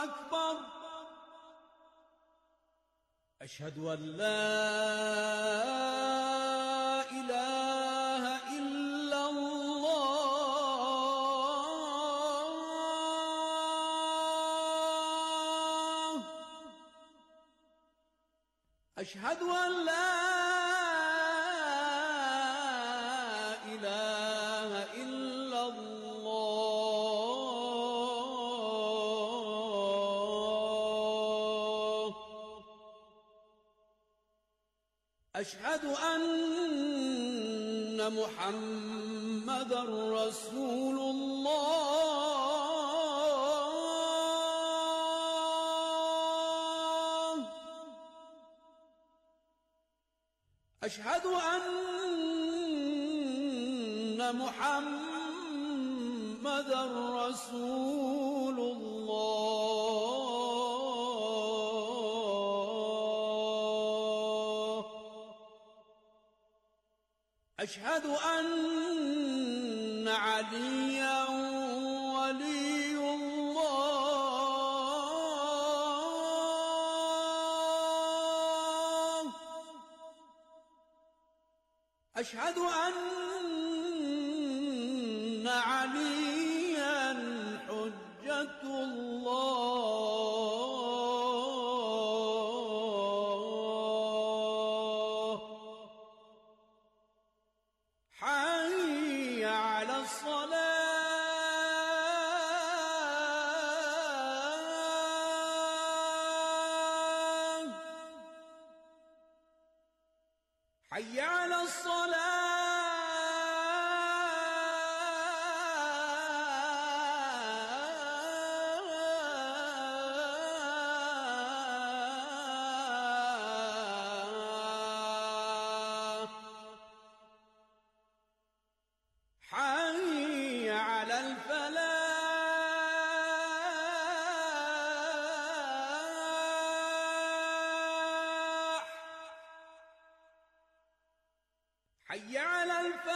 أكبر. أشهد أن لا إله إلا الله. أشهد أن لا إله إلا الله. أشهد أن محمدًا رسول الله. أشهد أن محمدًا رسول الله. أشهد أن عليا ولي الله. أشهد أن عليا حجة الله. حي على الصلاة. حي على الصلاة. حي على الفلاح. حي على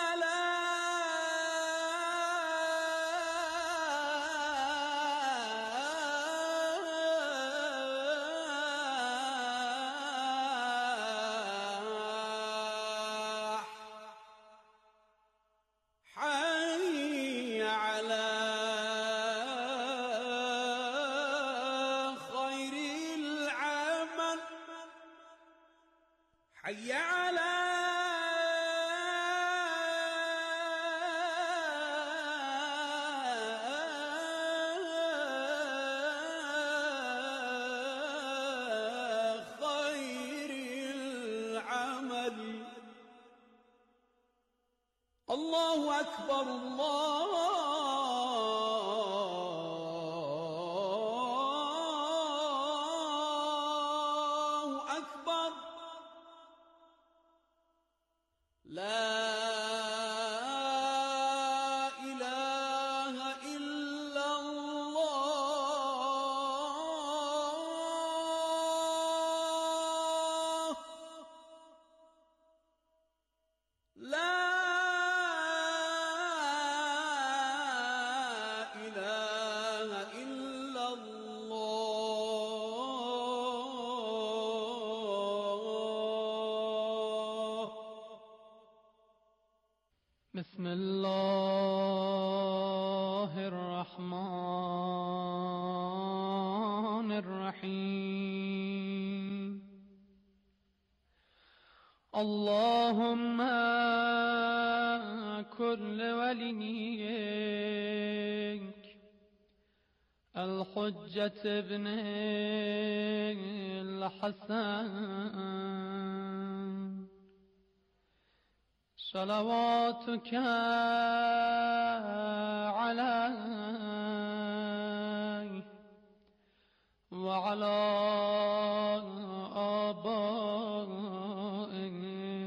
الفلاح. حي على خير العمل. حي على خير العمل. الله أكبر. الله أكبر. لا إله إلا الله. لا إله إلا الله. بسم الله الرحمن الرحيم. اللهم كن لوليك الحجة ابن الحسن صلواتك عليه وعلى آبائه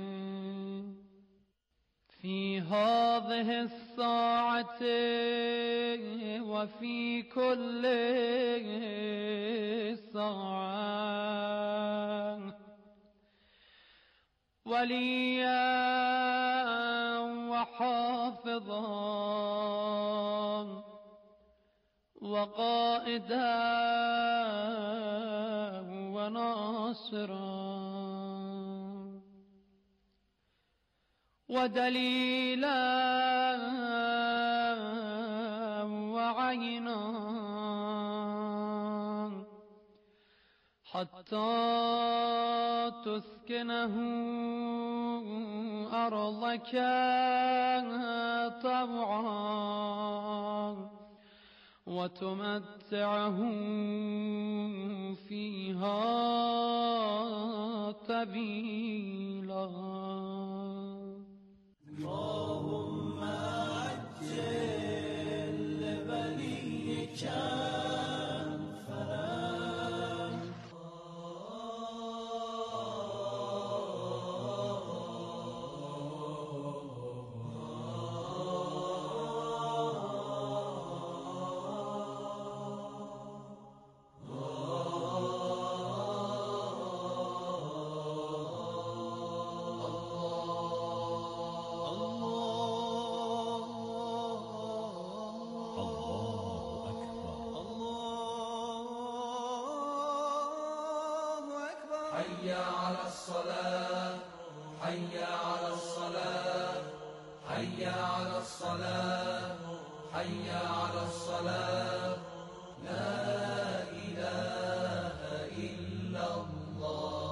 في هذه الساعة وفي كل ساعة وليا وحافظا وقائدا وناصرا ودليلا وعينا حتى تسكنه أرضك طوعا وتمتعه فيها طويلا. اللهم عجل لوليك حي على الصلاة حي على الصلاة حي على الصلاة حي على الصلاة لا إله إلا الله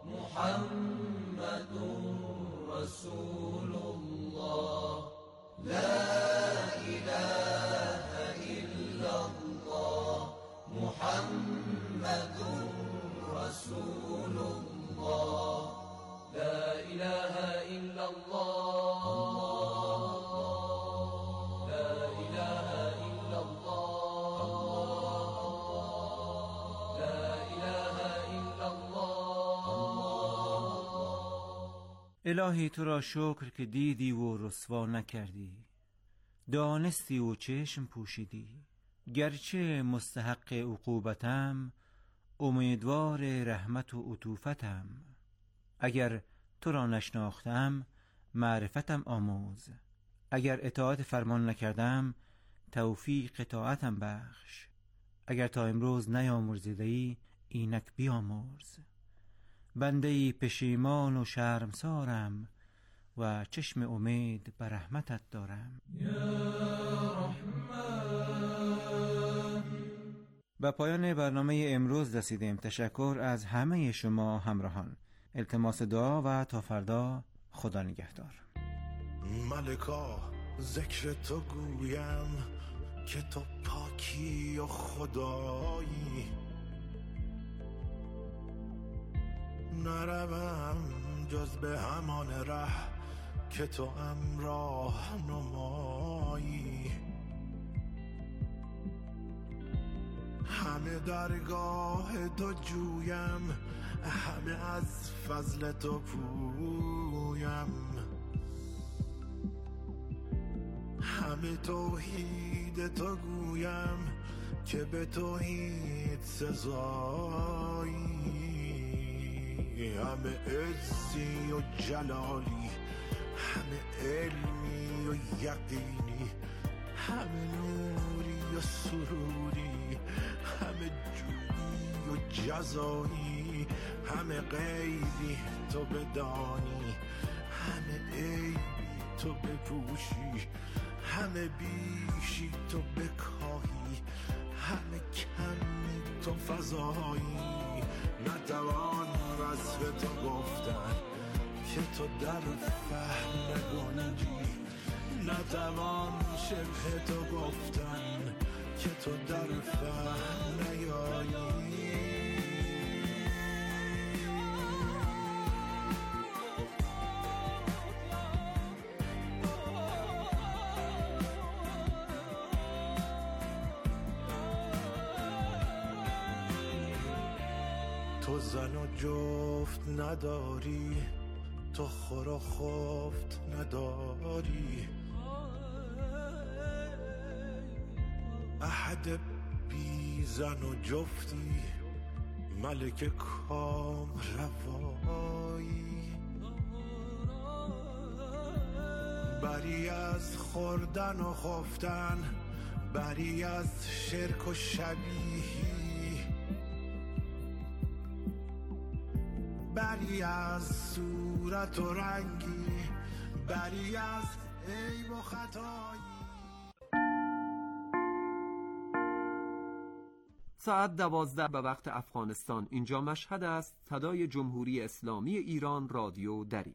محمد رسول الله لا إله إلا الله محمد رسول الله لا إله إلا الله لا إله إلا الله لا إله إلا الله. الهی تو را شکر که دیدی و رسوا نکردی، دانستی و چشم پوشیدی. گرچه مستحق عقوبتم، امیدوار رحمت و عطوفتم. اگر تو را نشناختم، معرفتم آموز. اگر اطاعت فرمان نکردم، توفیق طاعتم بخش. اگر تا امروز نیامرزیدی، اینک بیامرز. بنده‌ای پشیمان و شرمسارم و چشم امید بر رحمتت دارم. به پایان برنامه امروز رسیدیم. تشکر از همه شما همراهان. التماس دعا و تا فردا. خدا نگهدار. ملکا ذکر تو گویم که تو پاکی و خدایی، نروم جز به همان ره که تو راه نمایی. همه درگاه تو جویم، همه از فضل تو پویم، همه توحید تو گویم که به توحید سزایی. همه عزی و جلالی، همه علمی و یقینی، همه نوری و سروری، همه جودی و جزایی، همه غیبی تو بدانی، همه عیبی تو بپوشی، همه بیشی تو بکاهی، همه کمی تو فضایی. نتوان وصف تو گفتن که تو در فهم نگنجی، نتوان شبه تو گفتن که تو در فهم نیایی. تو زن و جفت نداری، تو خور و خفت نداری، احد بی زن و جفتی، ملک کام روایی. بری از خوردن و خفتن، بری از شرک و شبیهی، بری از صورت و رنگی، بری از عیب و خطایی. ساعت 12 به وقت افغانستان. اینجا مشهد است. صدای جمهوری اسلامی ایران، رادیو دری.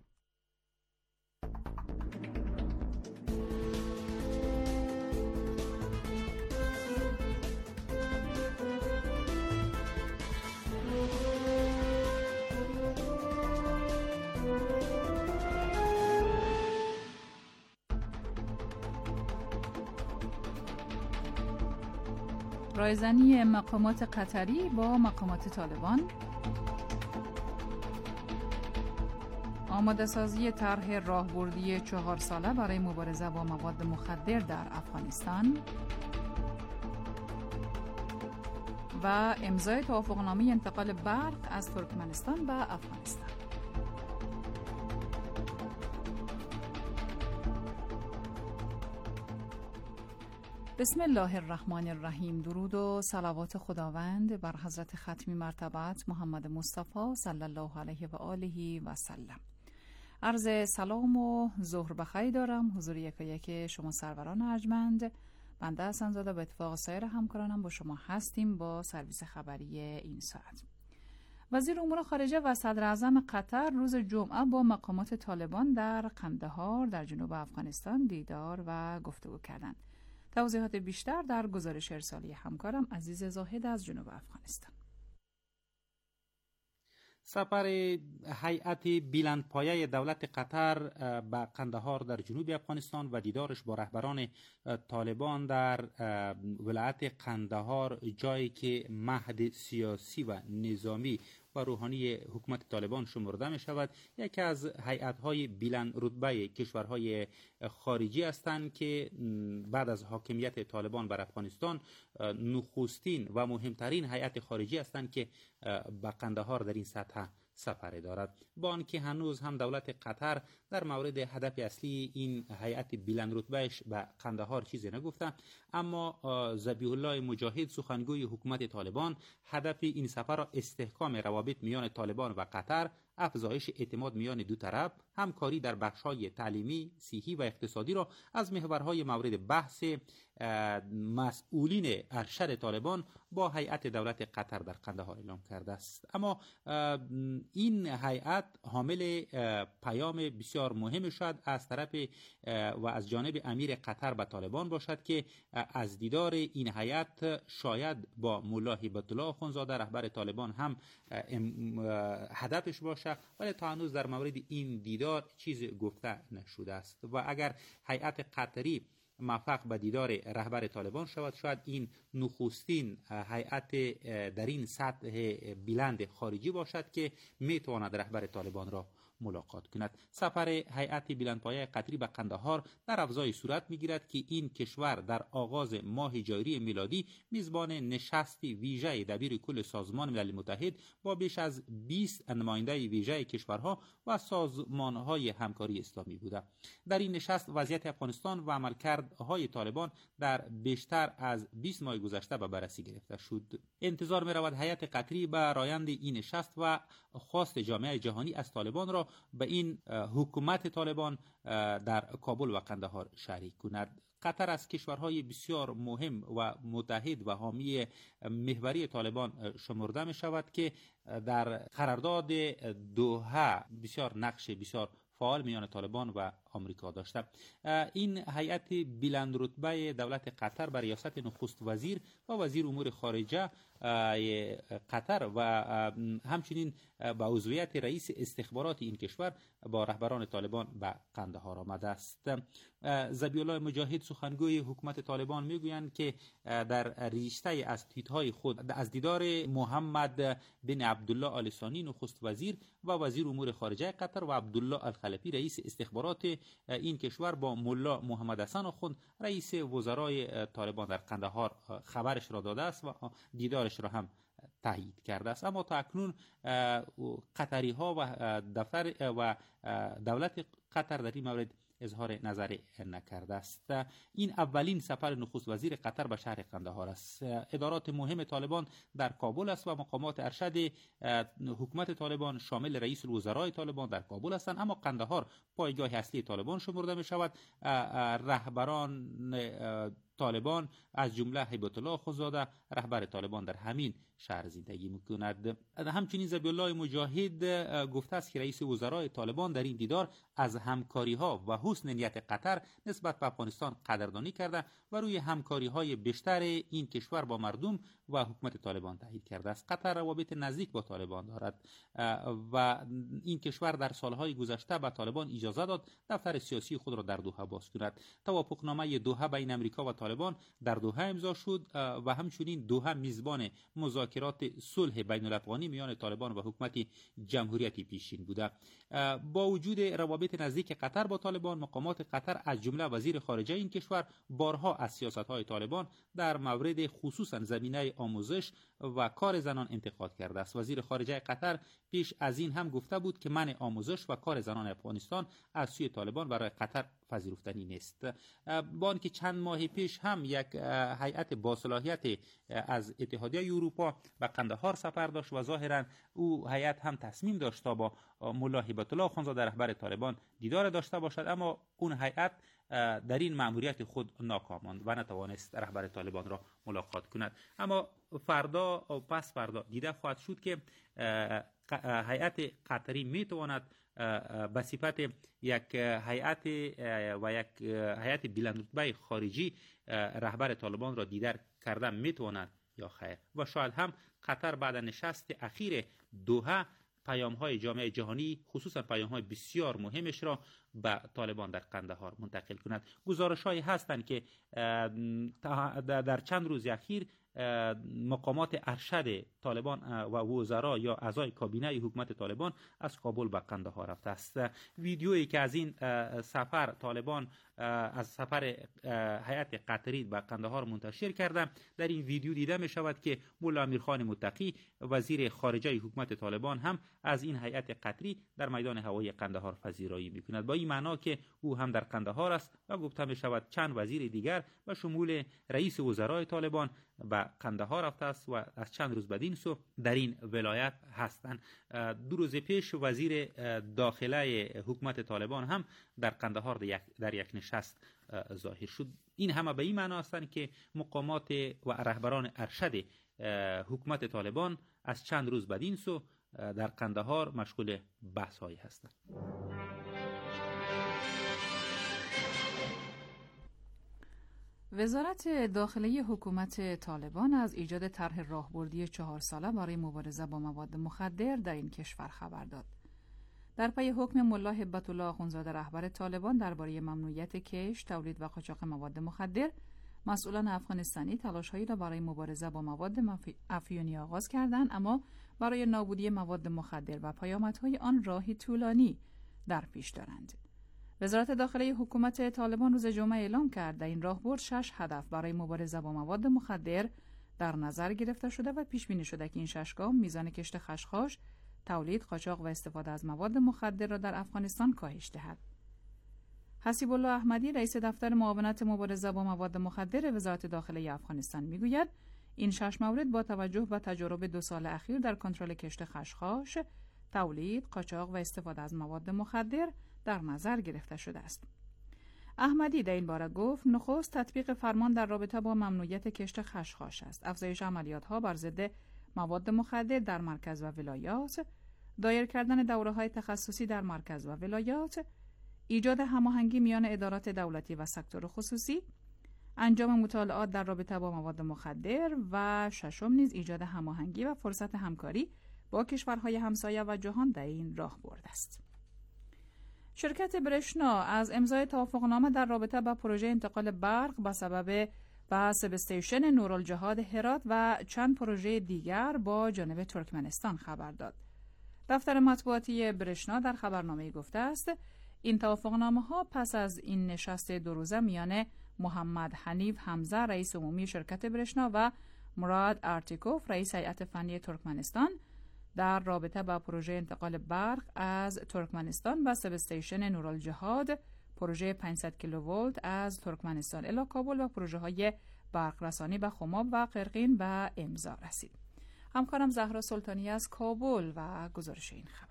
رایزنی مقامات قطری با مقامات طالبان، آماده سازی طرح راهبردی 4 ساله برای مبارزه با مواد مخدر در افغانستان و امضای توافقنامه انتقال برق از ترکمنستان به افغانستان. بسم الله الرحمن الرحیم. درود و صلوات خداوند بر حضرت ختمی مرتبت محمد مصطفی صلی الله علیه و آله و سلم. عرض سلام و ظهر بخیر دارم حضور یکایک شما سروران ارجمند. بنده حسن زاده به اتفاق سایر همکارانم با شما هستیم با سرویس خبری این ساعت. وزیر امور خارجه و صدر اعظم قطر روز جمعه با مقامات طالبان در قندهار در جنوب افغانستان دیدار و گفتگو کردند. توضیحات بیشتر در گزارش ارسالی همکارم عزیز زاهد از جنوب افغانستان. سفر هیئت بلندپایه دولت قطر به قندهار در جنوب افغانستان و دیدارش با رهبران طالبان در ولایت قندهار، جایی که مهد سیاسی و نظامی و روحانی حکومت طالبان شمرده می شود، یکی از هیئت‌های بلند رتبه کشورهای خارجی هستند که بعد از حاکمیت طالبان بر افغانستان نخستین و مهمترین هیئت خارجی هستند که به قندهار در این سطح سفر دارد. با آنکه هنوز هم دولت قطر در مورد هدف اصلی این هیئت بلند رتبهش به قندهار چیزی نگفته، اما ذبیح الله مجاهد سخنگوی حکومت طالبان هدف این سفر را استحکام روابط میان طالبان و قطر، افزایش اعتماد میان دو طرف، همکاری در بخش‌های تعلیمی، صحی و اقتصادی را از محورهای مورد بحث مسئولین ارشد طالبان با هیئت دولت قطر در قندهار اعلام کرده است. اما این هیئت حامل پیام بسیار مهم شد از طرف و از جانب امیر قطر به طالبان باشد که از دیدار این هیئت شاید با ملا هیبت الله اخوندزاده رهبر طالبان هم هدفش باشه، ولی تا هنوز در مورد این دیدار چیز گفته نشده است و اگر هیئت قطری موفق به دیدار رهبر طالبان شود، شاید این نخستین هیئت در این سطح بلند خارجی باشد که میتواند رهبر طالبان را ملاقات کند. سفر هیئت بلندپایه قطری به قندهار در افزای صورت میگیرد که این کشور در آغاز ماه جاری میلادی میزبان نشستی ویژه دبیر کل سازمان ملل متحد با بیش از 20 نماینده ویژه کشورها و سازمانهای همکاری اسلامی بوده. در این نشست وضعیت افغانستان و عملکردهای طالبان در بیشتر از 20 ماه گذشته به بررسی گرفته شد. انتظار می رود هیئت قطری به رایند این نشست و خواست جامعه جهانی از طالبان را به این حکومت طالبان در کابل و قندهار شریک کند. قطر از کشورهای بسیار مهم و متحد و حامی محوری طالبان شمرده می شود که در قرارداد دوحه بسیار نقش بسیار فعال میان طالبان و آمریکا داشته. این هیئت بلند رتبه دولت قطر بر ریاست نخست وزیر و وزیر امور خارجه قطر و همچنین با عضویت رئیس استخبارات این کشور با رهبران طالبان به قندهار آمده است. ذبیح الله مجاهد سخنگوی حکومت طالبان میگویند که در ریشته از تیتهای خود از دیدار محمد بن عبدالله آل ثانی نخست وزیر و وزیر امور خارجه قطر و عبدالله الخلفی رئیس استخبارات این کشور با ملا محمد حسن آخوند رئیس وزرای طالبان در قندهار خبرش را داده است و دیدارش را هم تایید کرده است. اما تا اکنون قطری ها و دفتر و دولت قطر در این مورد اظهار نظر نکرده است. این اولین سفر نخست وزیر قطر به شهر قندهار است. ادارات مهم طالبان در کابل است و مقامات ارشد حکومت طالبان شامل رئیس الوزراء طالبان در کابل هستند، اما قندهار پایگاه اصلی طالبان شمرده می شود. رهبران طالبان از جمله هیبت الله آخونزاده رهبر طالبان در همین شهر زندگی میکند. همچنین ذبیح الله مجاهد گفته است که رئیس وزراء طالبان در این دیدار از همکاری ها و حسن نیت قطر نسبت به افغانستان قدردانی کرده و روی همکاری های بیشتر این کشور با مردم و حکومت طالبان تاکید کرده است. قطر روابط نزدیک با طالبان دارد و این کشور در سالهای گذشته به طالبان اجازه داد دفتر سیاسی خود را در دوحه باز کند. توافقنامه دوحه بین امریکا و طالبان در دوحه امضا شد و همچنین دوحه میزبان مذاکرات صلح بین الافغانی میان طالبان و حکومت جمهوریت پیشین بوده. با وجود روابط نزدیک قطر با طالبان، مقامات قطر از جمله وزیر خارجه این کشور بارها از سیاست‌های طالبان در مورد خصوصا زمینه آموزش و کار زنان انتقاد کرده است. وزیر خارجه قطر پیش از این هم گفته بود که منع آموزش و کار زنان افغانستان از سوی طالبان برای قطر پذیرفتنی نیست. با آنکه چند ماه پیش هم یک هیئت باصلاحیت از اتحادیه اروپا به قندهار سفر داشت و ظاهرا او هیئت هم تصمیم داشت تا با ملا هیبت الله آخونزاده رهبر طالبان دیدار داشته باشد، اما اون هیئت در این مأموریت خود ناکام ماند و نتوانست رهبر طالبان را ملاقات کند. اما فردا و پس فردا دیده خواهد شد که هیئت قطری میتواند به صفت یک هیئت و یک هیئت بلندرتبه خارجی رهبر طالبان را دیدار کرده میتواند یا خیر، و شاید هم قطر بعد نشست اخیر دوحه پیام‌های جامعه جهانی خصوصا پیام‌های بسیار مهمش را به طالبان در قندهار منتقل کند. گزارش‌هایی هستند که در چند روز اخیر مقامات ارشد طالبان و وزرا یا اعضای کابینه حکومت طالبان از کابل به قندهار رفته است. ویدیویی که از این سفر طالبان از سفر هیئت قطری به قندهار منتشر کرده، در این ویدیو دیده می شود که مولا امیرخان متقی وزیر خارجه حکومت طالبان هم از این هیئت قطری در میدان هوایی قندهار پذیرایی می کند، با این معنا که او هم در قندهار است و گفته می شود چند وزیر دیگر و شمول رئیس وزرای طالبان به قندهار رفته است و از چند روز بعد این سو در این ولایت هستند. 2 روز پیش وزیر داخله حکومت طالبان هم در قندهار در یک نشست ظاهر شد. این همه به این معنا هستند که مقامات و رهبران ارشد حکومت طالبان از چند روز بعد این سو در قندهار مشغول بحث هایی هستند. وزارت داخله حکومت طالبان از ایجاد طرح راهبردی 4 ساله برای مبارزه با مواد مخدر در این کشور خبر داد. در پی حکم ملا هیبت الله آخونزاده رهبر طالبان درباره ممنوعیت کشت، تولید و قاچاق مواد مخدر، مسئولان افغانستانی تلاش‌هایی را برای مبارزه با مواد افیونی آغاز کردند، اما برای نابودی مواد مخدر و پیامدهای آن راهی طولانی در پیش دارند. وزارت داخله حکومت طالبان روز جمعه اعلام کرد در این راهبرد 6 هدف برای مبارزه با مواد مخدر در نظر گرفته شده و پیش بینی شده که این 6 گام میزان کشت خشخاش، تولید، قاچاق و استفاده از مواد مخدر را در افغانستان کاهش دهد. حسیب الله احمدی رئیس دفتر معاونت مبارزه با مواد مخدر وزارت داخله افغانستان میگوید این 6 مورد با توجه به تجارب 2 سال اخیر در کنترل کشت خشخاش، تولید، قاچاق و استفاده از مواد مخدر در نظر گرفته شده است. احمدی در این باره گفت نخست تطبیق فرمان در رابطه با ممنوعیت کشت خشخاش است، افزایش عملیات‌ها بر ضد مواد مخدر در مرکز و ولایات، دایر کردن دوره‌های تخصصی در مرکز و ولایات، ایجاد هماهنگی میان ادارات دولتی و سکتور خصوصی، انجام مطالعات در رابطه با مواد مخدر و ششم نیز ایجاد هماهنگی و فرصت همکاری با کشورهای همسایه و جهان در این راهبرد است. شرکت برشنا از امضای توافقنامه در رابطه با پروژه انتقال برق به سبب سب استیشن نورالجهاد هرات و چند پروژه دیگر با جانب ترکمنستان خبر داد. دفتر مطبوعاتی برشنا در خبرنامه گفته است این توافقنامه ها پس از این نشست 2 روزه میان محمد حنیف حمزه رئیس عمومی شرکت برشنا و مراد ارتیکوف رئیس هیئت فنی ترکمنستان در رابطه با پروژه انتقال برق از ترکمنستان به سب استیشن نورالجهاد پروژه 500 کیلوولت از ترکمنستان الی کابل و پروژه های برق رسانی به خماب و قرقین به امضا رسید. همکارم زهرا سلطانی از کابل و گزارش این خبر.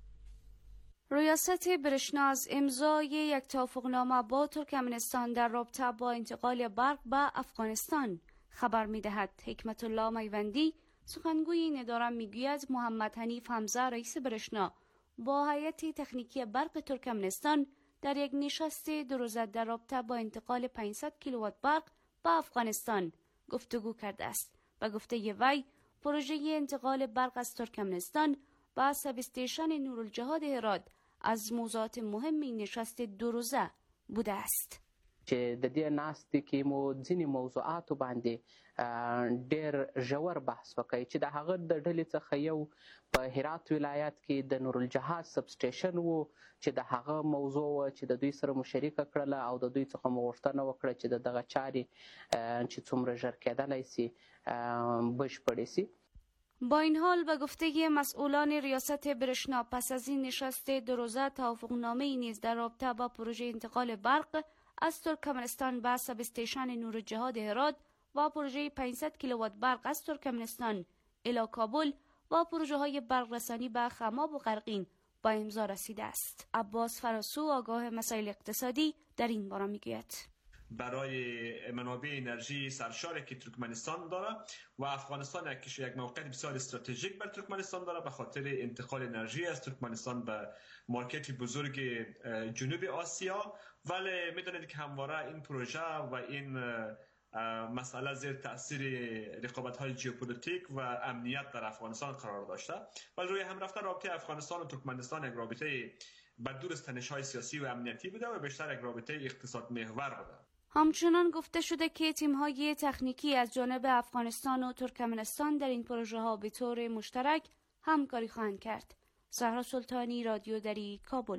ریاست برشنا از امضای یک توافقنامه با ترکمنستان در رابطه با انتقال برق به افغانستان خبر می‌دهد. حکمت الله میوندی سخنگوی این اداره میگوید محمد حنیف حمزه رئیس برشنا با هیئت تکنیکی برق ترکمنستان در یک نشست 2 روزه در رابطه با انتقال 500 کیلووات برق به افغانستان گفتگو کرده است. به گفته وی پروژه انتقال برق از ترکمنستان به سب استیشن نورالجهاد هرات از موضوعات مهم این نشست 2 روزه بوده است. چې د دې ناستې کې مو ځینې موضوعاتو باندې ډېر ژور بحث وکړی چې د هغه د ډلې څخه یو په هرات ولایت کې د نورالجهاد سب سټیشن و چې د هغه موضوع و چې د دوی سره مشرکه کړله او د دوی څخه مو غوښتنه وکړه چې د دغه چارې چې څومره ژر کېدلی سي بشپړې سي. با این حال به گفته مسئولان ریاست برشنا پس از این نشست 2 روزه توافقنامه‌ای نیز در رابطه با پروژه انتقال برق از ترکمنستان به سب استیشن نورالجهاد هرات و پروژه 500 کیلووات برق از ترکمنستان الی کابل و پروژه های برق رسانی به خماب و قرقین با امضا رسیده است. عباس فراسو آگاه مسائل اقتصادی در این باره میگوید. برای منابع انرژی سرشاری که ترکمنستان داره و افغانستان یک موقعیت بسیار استراتژیک بر ترکمنستان داره به خاطر انتقال انرژی از ترکمنستان به مارکت بزرگ جنوب آسیا، ولی میدونید که همواره این پروژه و این مسئله زیر تاثیر رقابت‌های ژئوپلیتیک و امنیت در افغانستان قرار داشته، ولی روی هم رفته رابطه افغانستان و ترکمنستان یک رابطه بر دور از تنش‌های سیاسی و امنیتی بوده و بیشتر یک رابطه اقتصاد محور بوده. همچنان گفته شده که تیم‌های تکنیکی از جانب افغانستان و ترکمنستان در این پروژه ها به طور مشترک همکاری خواهند کرد. زهرا سلطانی، رادیو دری، کابل.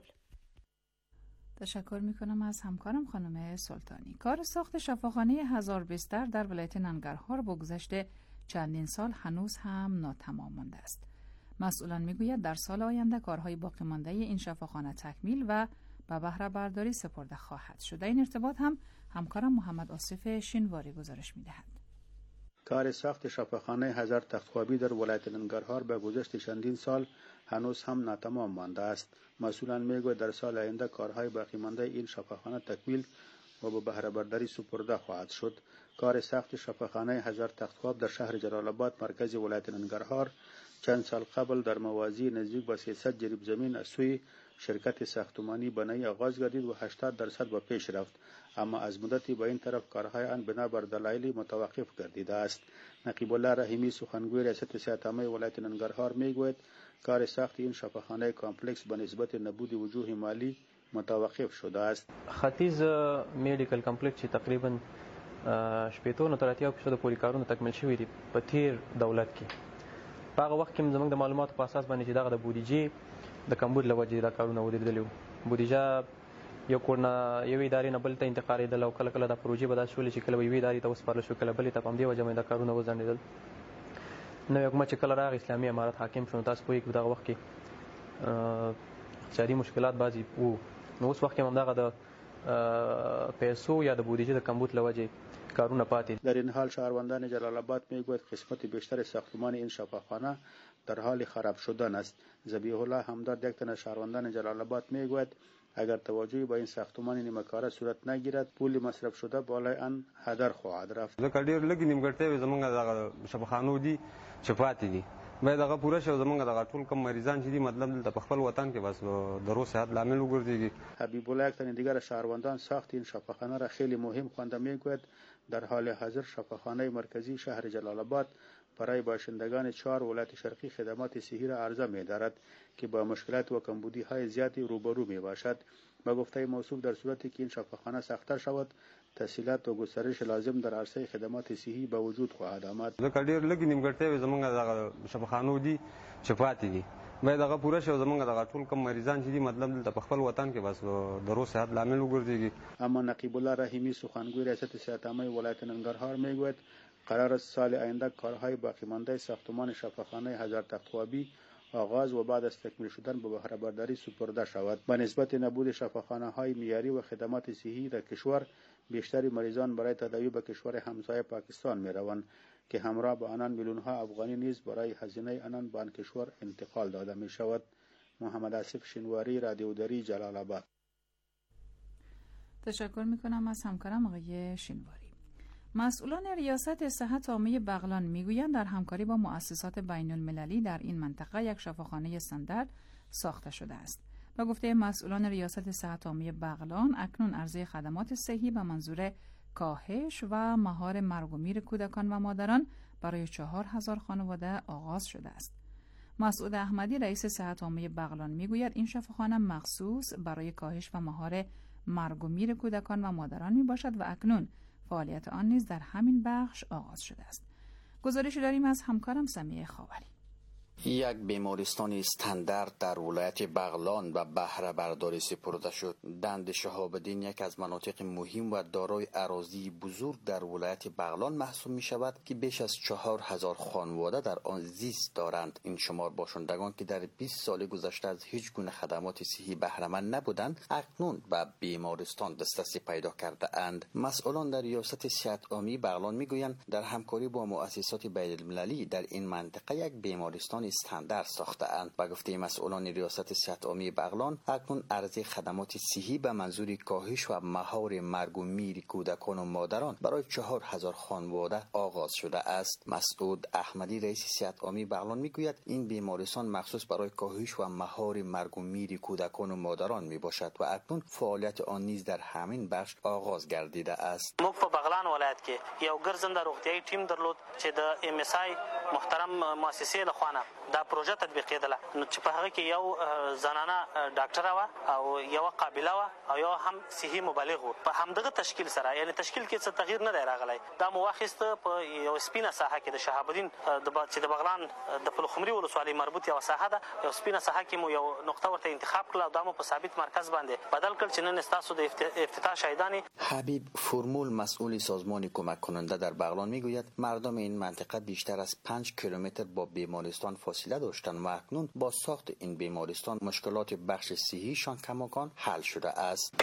تشکر میکنم از همکارم خانم سلطانی. کار ساخت شفاخانه 1000 بستر در ولایت ننگرهار با گذشت چندین سال هنوز هم ناتمام مانده است. مسئولان میگوید در سال آینده کارهای باقی مانده این شفاخانه تکمیل و به بهره برداری سپرده خواهد شد. در این ارتباط هم همکارم محمد آصف شینواری گزارش میدهد. کار ساخت شفاخانه 1000 تخت‌خوابی در ولایت ننگرهار به گذشت چندین سال هنوز هم ناتمام مانده است. مسئولان میگوید در سال آینده کارهای باقی مانده این شفاخانه تکمیل و به بهره برداری سپرده خواهد شد. کار ساخت شفاخانه 1000 تخت‌خواب در شهر جلال آباد مرکز ولایت ننگرهار چند سال قبل در موازی نزدیک به 300 جریب زمین از سوی شرکت ساختمانی بنایی آغاز گردید و 80% به پیش رفت، اما از مدتی به این طرف کارهای آن بنابر دلایلی متوقف گردیده است. نقیب الله رحیمی سخنگوی ریاست صحت عامه ولایت ننگرهار میگوید کار ساخت این شفاخانه کامپلکس به نسبت نبود وجوه مالی متوقف شده است. ختیځ میډیکل کمپلیکس چې تقریبا 80-90% پورې کارونه تکمیل شوي دي په تیر دولت کې. په هغه وخت کې زموږ د معلوماتو په اساس باندې چې دغه د بودیجې د کمبود له وجې دا کارونه ودرېدلي وو. بودیجه یو کور نه یوې ادارې نه بل ته انتقالېدل او کله کله دا پروژې به داسې شولې چې کله به یوې ادارې ته وسپارل شو کله بلې ته په همدې وجه باندې دا کارونه وځنډېدل. نوی حکومت چې کله راغی اسلامي امارت حاکم شو نو تاسو پوهېږئ دغه وخت کې اقتصادي مشکلات بعضې وو، نو اوس وخت کې هم دغه د پیسو یا د بودیجې د کمبود له وجې کارونه پاتې. در این حال شهروندان جلال آباد میگوید قسمت بیشتر ساختمان این شفاخانه در حال خراب شدن است. ذبیح الله همدرد یک تن از شهروندان جلال آباد میگوید اگر توجهی به این ساختمان نیمه‌کاره صورت نگیرد پول مصرف شده بالای آن هدر خواهد رفت. ځکه ډېر لږې نیمګړتیاوې زموږ دغه شفاخانو دي چې پاتې دي، باید هغه پوره شي او زموږ دغه ټول کم مریضان چې دي مطلب دلته په خپل وطن کې بس د روغ صحت لامل وګرځېږي. حبیب الله یک تن دیگر شهروندان ساخت این شفاخانه را خیلی مهم خوانده میگوید در حال حاضر شفاخانه مرکزی شهر جلال آباد برای باشندگان 4 ولایت شرقی خدمات صحی را عرضه می‌دارد که با مشکلات و کمبودی‌های زیادی روبرو میباشد. با گفته موصوف در صورتی که این شفاخانه ساخته شود تسهیلات و گسترش لازم در عرصه خدمات صحی به وجود خواهد آمد. ځکه ډېر لږې نیمګړتیاوې زموږ دغه شفاخانو دي چې پاتې دي، باید هغه پوره شي او زموږ دغه ټول کم مریضان چې دي مطلب دلته په خپل وطن کې بس د روغ صحت لامل وګرځېږي. اما نقیب الله رحیمی سخنگوی ریاست صحت عامه ولایت ننگرهار میگوید قرار است سال آینده کارهای باقی مانده ساختمان شفاخانه 1000 تخت‌خوابی آغاز و بعد از تکمیل شدن به بهره برداری سپرده شود. به نسبت نبود شفاخانه‌های معیاری و خدمات صحی در کشور، بیشتر مریضان برای تداوی به کشور همسایه پاکستان می‌روند که همراه با آنان میلیون‌ها افغانی نیز برای هزینه آنان به آن کشور انتقال داده می‌شود. محمد آصف شینواری، رادیو دری، جلال آباد. تشکر می‌کنم از همکارم آقای شینواری. مسئولان ریاست صحت عامه بغلان میگویند در همکاری با مؤسسات بین‌المللی در این منطقه یک شفاخانه استاندارد ساخته شده است. با گفته مسئولان ریاست صحت عامه بغلان، اکنون عرضه خدمات صحی به منظور کاهش و مهار مرگ و میر کودکان و مادران برای 4000 خانواده آغاز شده است. مسعود احمدی، رئیس صحت عامه بغلان میگوید این شفاخانه مخصوص برای کاهش و مهار مرگ و میر کودکان و مادران می باشد و اکنون فعالیت آن نیز در همین بخش آغاز شده است. گزارشی داریم از همکارم سمیه خاوری. یک بیمارستان استاندارد در ولایت بغلان و بهره برداری سپرده شد. دند شهاب الدین یک از مناطق مهم و دارای اراضی بزرگ در ولایت بغلان محسوب می شود که بیش از 4000 خانواده در آن زیست دارند. این شمار باشندگان که در 20 سال گذشته از هیچ گونه خدمات صحی بهره مند نبودند، اکنون به بیمارستان دسترسی پیدا کرده اند. مسئولان در ریاست صحت عامه بغلان می گویند در همکاری با مؤسسات بین‌المللی در این منطقه یک بیمارستان استاندارد ساخته اند. با گفته مسئولان ریاست صحت عامه بغلان، اکنون عرضه خدمات صحی به منظور کاهش و مهار مرگ و میر کودکان و مادران برای 4000 خانواده آغاز شده است. مسعود احمدی، رئیس صحت عامه بغلان میگوید این بیمارستان مخصوص برای کاهش و مهار مرگ و میر کودکان و مادران می باشد و اکنون فعالیت آن نیز در همین بخش آغاز گردیده است. موږ په بغلان ولایت کې یو ګرځنده روغتیايي ټیم درلود چې د ام اس آی محترم مؤسسې له خوانه دا پروژه تطبیقېدله، نو چې په هغه کې یو زنانه ډاکټره وه او یو قابله وه او یو هم صحي مبلغ و. په همدغه تشکیل سره، یعنی تشکیل کې څه تغییر نه دی راغلی، دا مو واخیسته په یو سپینه ساحه کې د شهاب الدین چې د بغلان د پلخمري ولسوالۍ مربوط یو ساحه ده، یو سپینه ساحه کې مو یو نقطه ورته انتخاب کړه او دا مو په ثابت مرکز باندې بدل کړ چې نن ستاسو د افتتاح شاهدانی. حبیب فرمول، مسئول سازمان کمک کننده در بغلان میگوید مردم این منطقه بیشتر از 5 کیلومتر با بیمارستان فاصله داشتند و اکنون با ساخت این بیمارستان مشکلات بخش صحیشان کماکان حل شده است.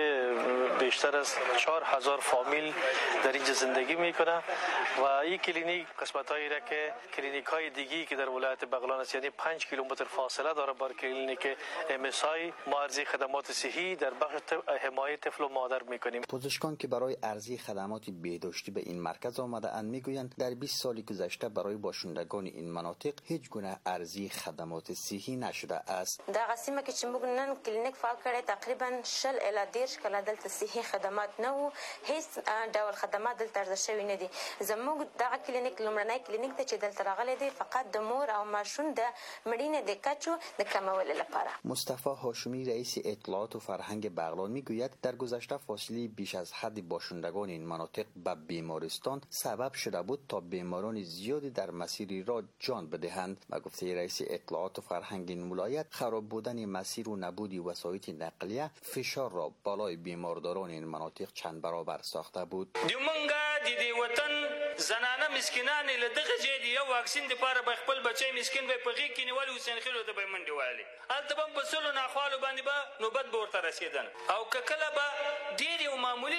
بیشتر از 4000 فامیل در اینجا زندگی میکنه و این کلینیک قسمتایی را که کلینیک های دیگی که در ولایت بغلان است، یعنی 5 کیلومتر فاصله داره با کلینیک ام اس آی، ما عرضه خدمات صحی در بخش حمایت طفل و مادر میکنیم. پزشکان که برای عرضه خدمات بهداشتی به این مرکز آمده اند میگویند در 20 سال گذشته برای باشندگان این مناطق هیچ گونه عرضه خدمات صحی نشده است. دا قسمه کې چې موږ نن کلینیک فعال کړی تقریبا 60 الی 10 کله دلته صحي خدمات نه وو، هیڅ ډول خدمات دلته عرضه شوی نه دي. زموږ دغه کلینیک لومړنی کلینیک ته چې دلته راغلی دی فقط د مور او ماشوم د مړینې د کچو د کمولو لپاره. مصطفی هاشمی، رئیس اطلاعات و فرهنگ بغلان میگوید در گذشته فاصله بیش از حد باشندگان این مناطق به بیمارستان سبب شده بود تا بیماران زیادی در مسیر راه جان بدهند. با گفته رئیس اطلاعات و فرهنگ این ولایت، خراب بودن مسیر و نبود وسایط نقلیه فشار را بالای بیمارداران این مناطق چند برابر ساخته بود. دیمونگا دی وطن زنانه مسکینان له دغه جدي یو واکسین لپاره به خپل بچي مسکین به پغې کې نیول حسین خیلو ته به منډي والي البته په سلو ناخوالو باندې به نوبت به ورته رسیدل او کله به ډېر یو معمولی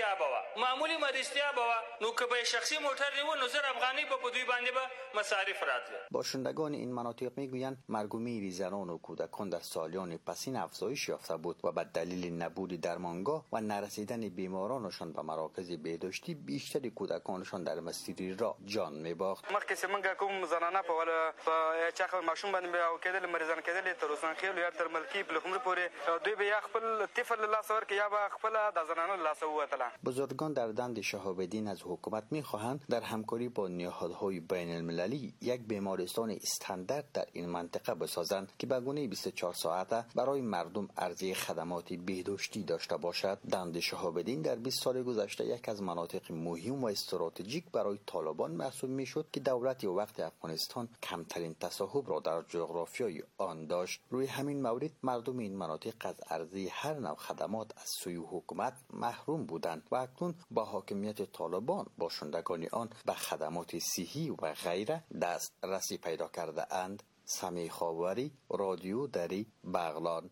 مریضتیا به نو که به شخصي موټر نیو نو زر افغاني په دوی باندې به مصارف راتله. باشندگان این مناطق میگویند مرگ و میر زنان و کودکان در سالیان پسین افزایش یافته بود و به دلیل نبود درمانگاه و نرسیدن بیمارانشان به مراکز بهداشتی بیشتر کودکانشان در مسیر راه جان میباخت. مخکې چې موږ کوم زنانه په ولا په چاخه ماشوم باندې او کېدل مریضان کېدل تر اوسه خېلو یا تر ملکی په لخمر پورې دوی به یا خپل طفل الله سور کې یا به خپل د زنانه الله سوتله. بزرگان در دند شهاب الدین از حکومت میخواهند در همکاری با نهادهای بین المللی یک بیمارستان استاندارد در این منطقه بسازند که به گونه 24 ساعته برای مردم عرضه خدمات بهداشتی داشته باشد. دند شهاب الدین در 20 سال گذشته یک از مناطق مهم مهم و استراتژیک برای طالبان محسوب میشد که دولت وقت افغانستان کمترین تصاحب را در جغرافیای آن داشت. روی همین مورد مردم این مناطق از عرضه هر نوع خدمات از سوی حکومت محروم بودند و اکنون با حاکمیت طالبان باشندگان آن به خدمات صحی و غیره دسترسی پیدا کرده اند. سمیع خاوری، رادیو دری، بغلان.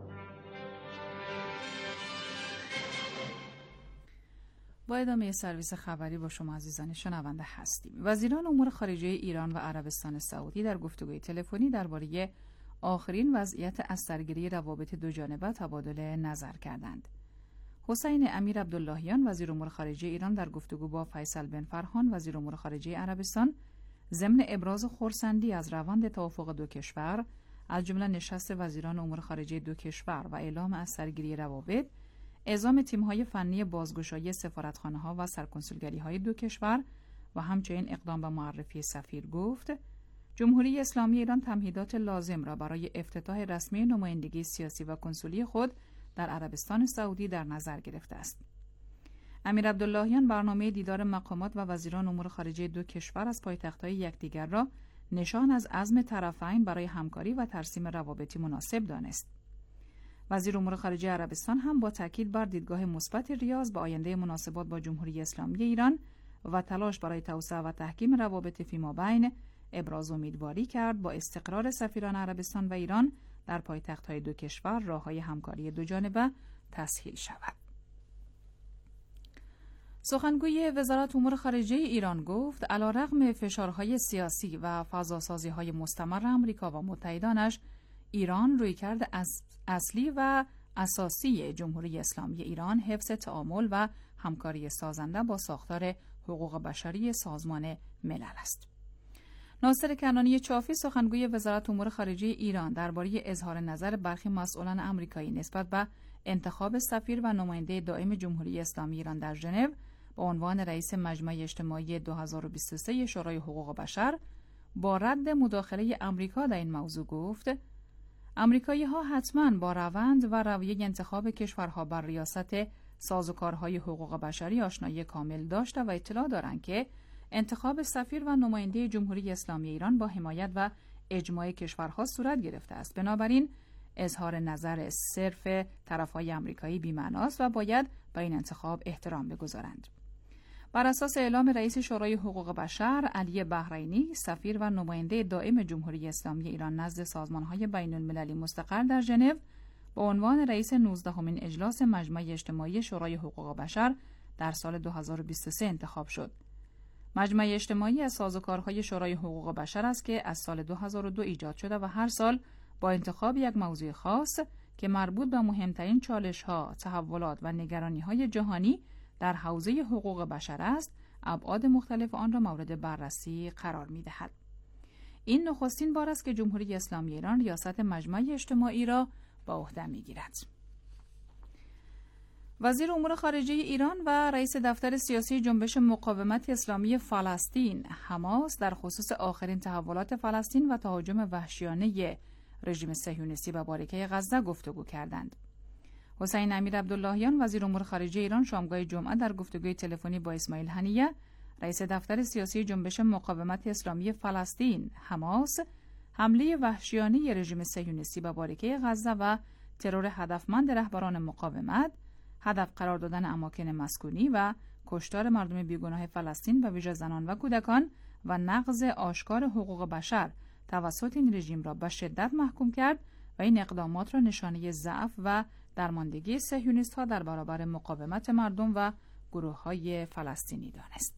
با ادامه سرویس خبری با شما عزیزان شنونده هستیم. وزیران امور خارجه ایران و عربستان سعودی در گفتگوی تلفنی درباره آخرین وضعیت از سرگیری روابط دو جانبه تبادل نظر کردند. حسین امیر عبداللهیان وزیر امور خارجه ایران در گفتگو با فیصل بن فرحان وزیر امور خارجه عربستان ضمن ابراز خرسندی از روند توافق دو کشور از جمله نشست وزیران امور خارجه دو کشور و اعلام از سرگیری روابط، اعزام تیم‌های فنی بازگشایی سفارتخانه‌ها و سرکنسولگری‌های دو کشور و همچنین اقدام به معرفی سفیر گفت جمهوری اسلامی ایران تمهیدات لازم را برای افتتاح رسمی نمایندگی سیاسی و کنسولی خود در عربستان سعودی در نظر گرفته است. امیر عبداللهیان برنامه دیدار مقامات و وزیران امور خارجه دو کشور از پایتخت‌های یکدیگر را نشان از عزم طرفین برای همکاری و ترسیم روابطی مناسب دانست. وزیر امور خارجه عربستان هم با تاکید بر دیدگاه مثبت ریاض به آینده مناسبات با جمهوری اسلامی ایران و تلاش برای توسعه و تحکیم روابط فیمابین ابراز امیدواری کرد با استقرار سفیران عربستان و ایران در پایتخت‌های دو کشور راه‌های همکاری دو جانبه تسهیل شود. سخنگوی وزارت امور خارجه ایران گفت علیرغم فشارهای سیاسی و فضاسازی‌های مستمر آمریکا و متحدانش، ایران رویکرد اصلی و اساسی جمهوری اسلامی ایران حفظ تعامل و همکاری سازنده با ساختار حقوق بشری سازمان ملل است. ناصر کنانی چافی سخنگوی وزارت امور خارجه ایران درباره اظهار نظر برخی مسئولان آمریکایی نسبت به انتخاب سفیر و نماینده دائم جمهوری اسلامی ایران در ژنو به عنوان رئیس مجمع اجتماعی 2023 شورای حقوق بشر با رد مداخله آمریکا در این موضوع گفت آمریکایی‌ها حتماً با روند و رویه انتخاب کشورها بر ریاست سازوکارهای حقوق بشری آشنایی کامل داشته و اطلاع دارند که انتخاب سفیر و نماینده جمهوری اسلامی ایران با حمایت و اجماع کشورها صورت گرفته است. بنابراین اظهار نظر صرف طرفهای آمریکایی بی‌معناست و باید به این انتخاب احترام بگذارند. بر اساس اعلام رئیس شورای حقوق بشر علی بحرینی، سفیر و نماینده دائم جمهوری اسلامی ایران نزد سازمان‌های بین‌المللی مستقر در ژنو به عنوان رئیس 19مین اجلاس مجمع اجتماعی شورای حقوق بشر در سال 2023 انتخاب شد. مجمع اجتماعی از سازوکارهای شورای حقوق بشر است که از سال 2002 ایجاد شده و هر سال با انتخاب یک موضوع خاص که مربوط به مهمترین چالش‌ها، تحولات و نگرانی‌های جهانی در حوزه حقوق بشر است، ابعاد مختلف آن را مورد بررسی قرار می‌دهد. این نخستین بار است که جمهوری اسلامی ایران ریاست مجمع اجتماعی را به عهده می‌گیرد. وزیر امور خارجه ایران و رئیس دفتر سیاسی جنبش مقاومت اسلامی فلسطین حماس در خصوص آخرین تحولات فلسطین و تهاجم وحشیانه رژیم صهیونیستی به باریکه غزه گفتگو کردند. حسین امیر عبداللهیان وزیر امور خارجه ایران شامگاه جمعه در گفتگوی تلفنی با اسماعیل هنیه رئیس دفتر سیاسی جنبش مقاومت اسلامی فلسطین حماس حمله وحشیانه رژیم صهیونیستی به باریکه غزه و ترور هدفمند رهبران مقاومت، هدف قرار دادن اماکن مسکونی و کشتار مردم بیگناه فلسطین به ویژه زنان و کودکان و نقض آشکار حقوق بشر توسط این رژیم را به شدت محکوم کرد و این اقدامات را نشانه ضعف و درماندگی صهیونیست‌ها در برابر مقاومت مردم و گروه‌های فلسطینی دانست.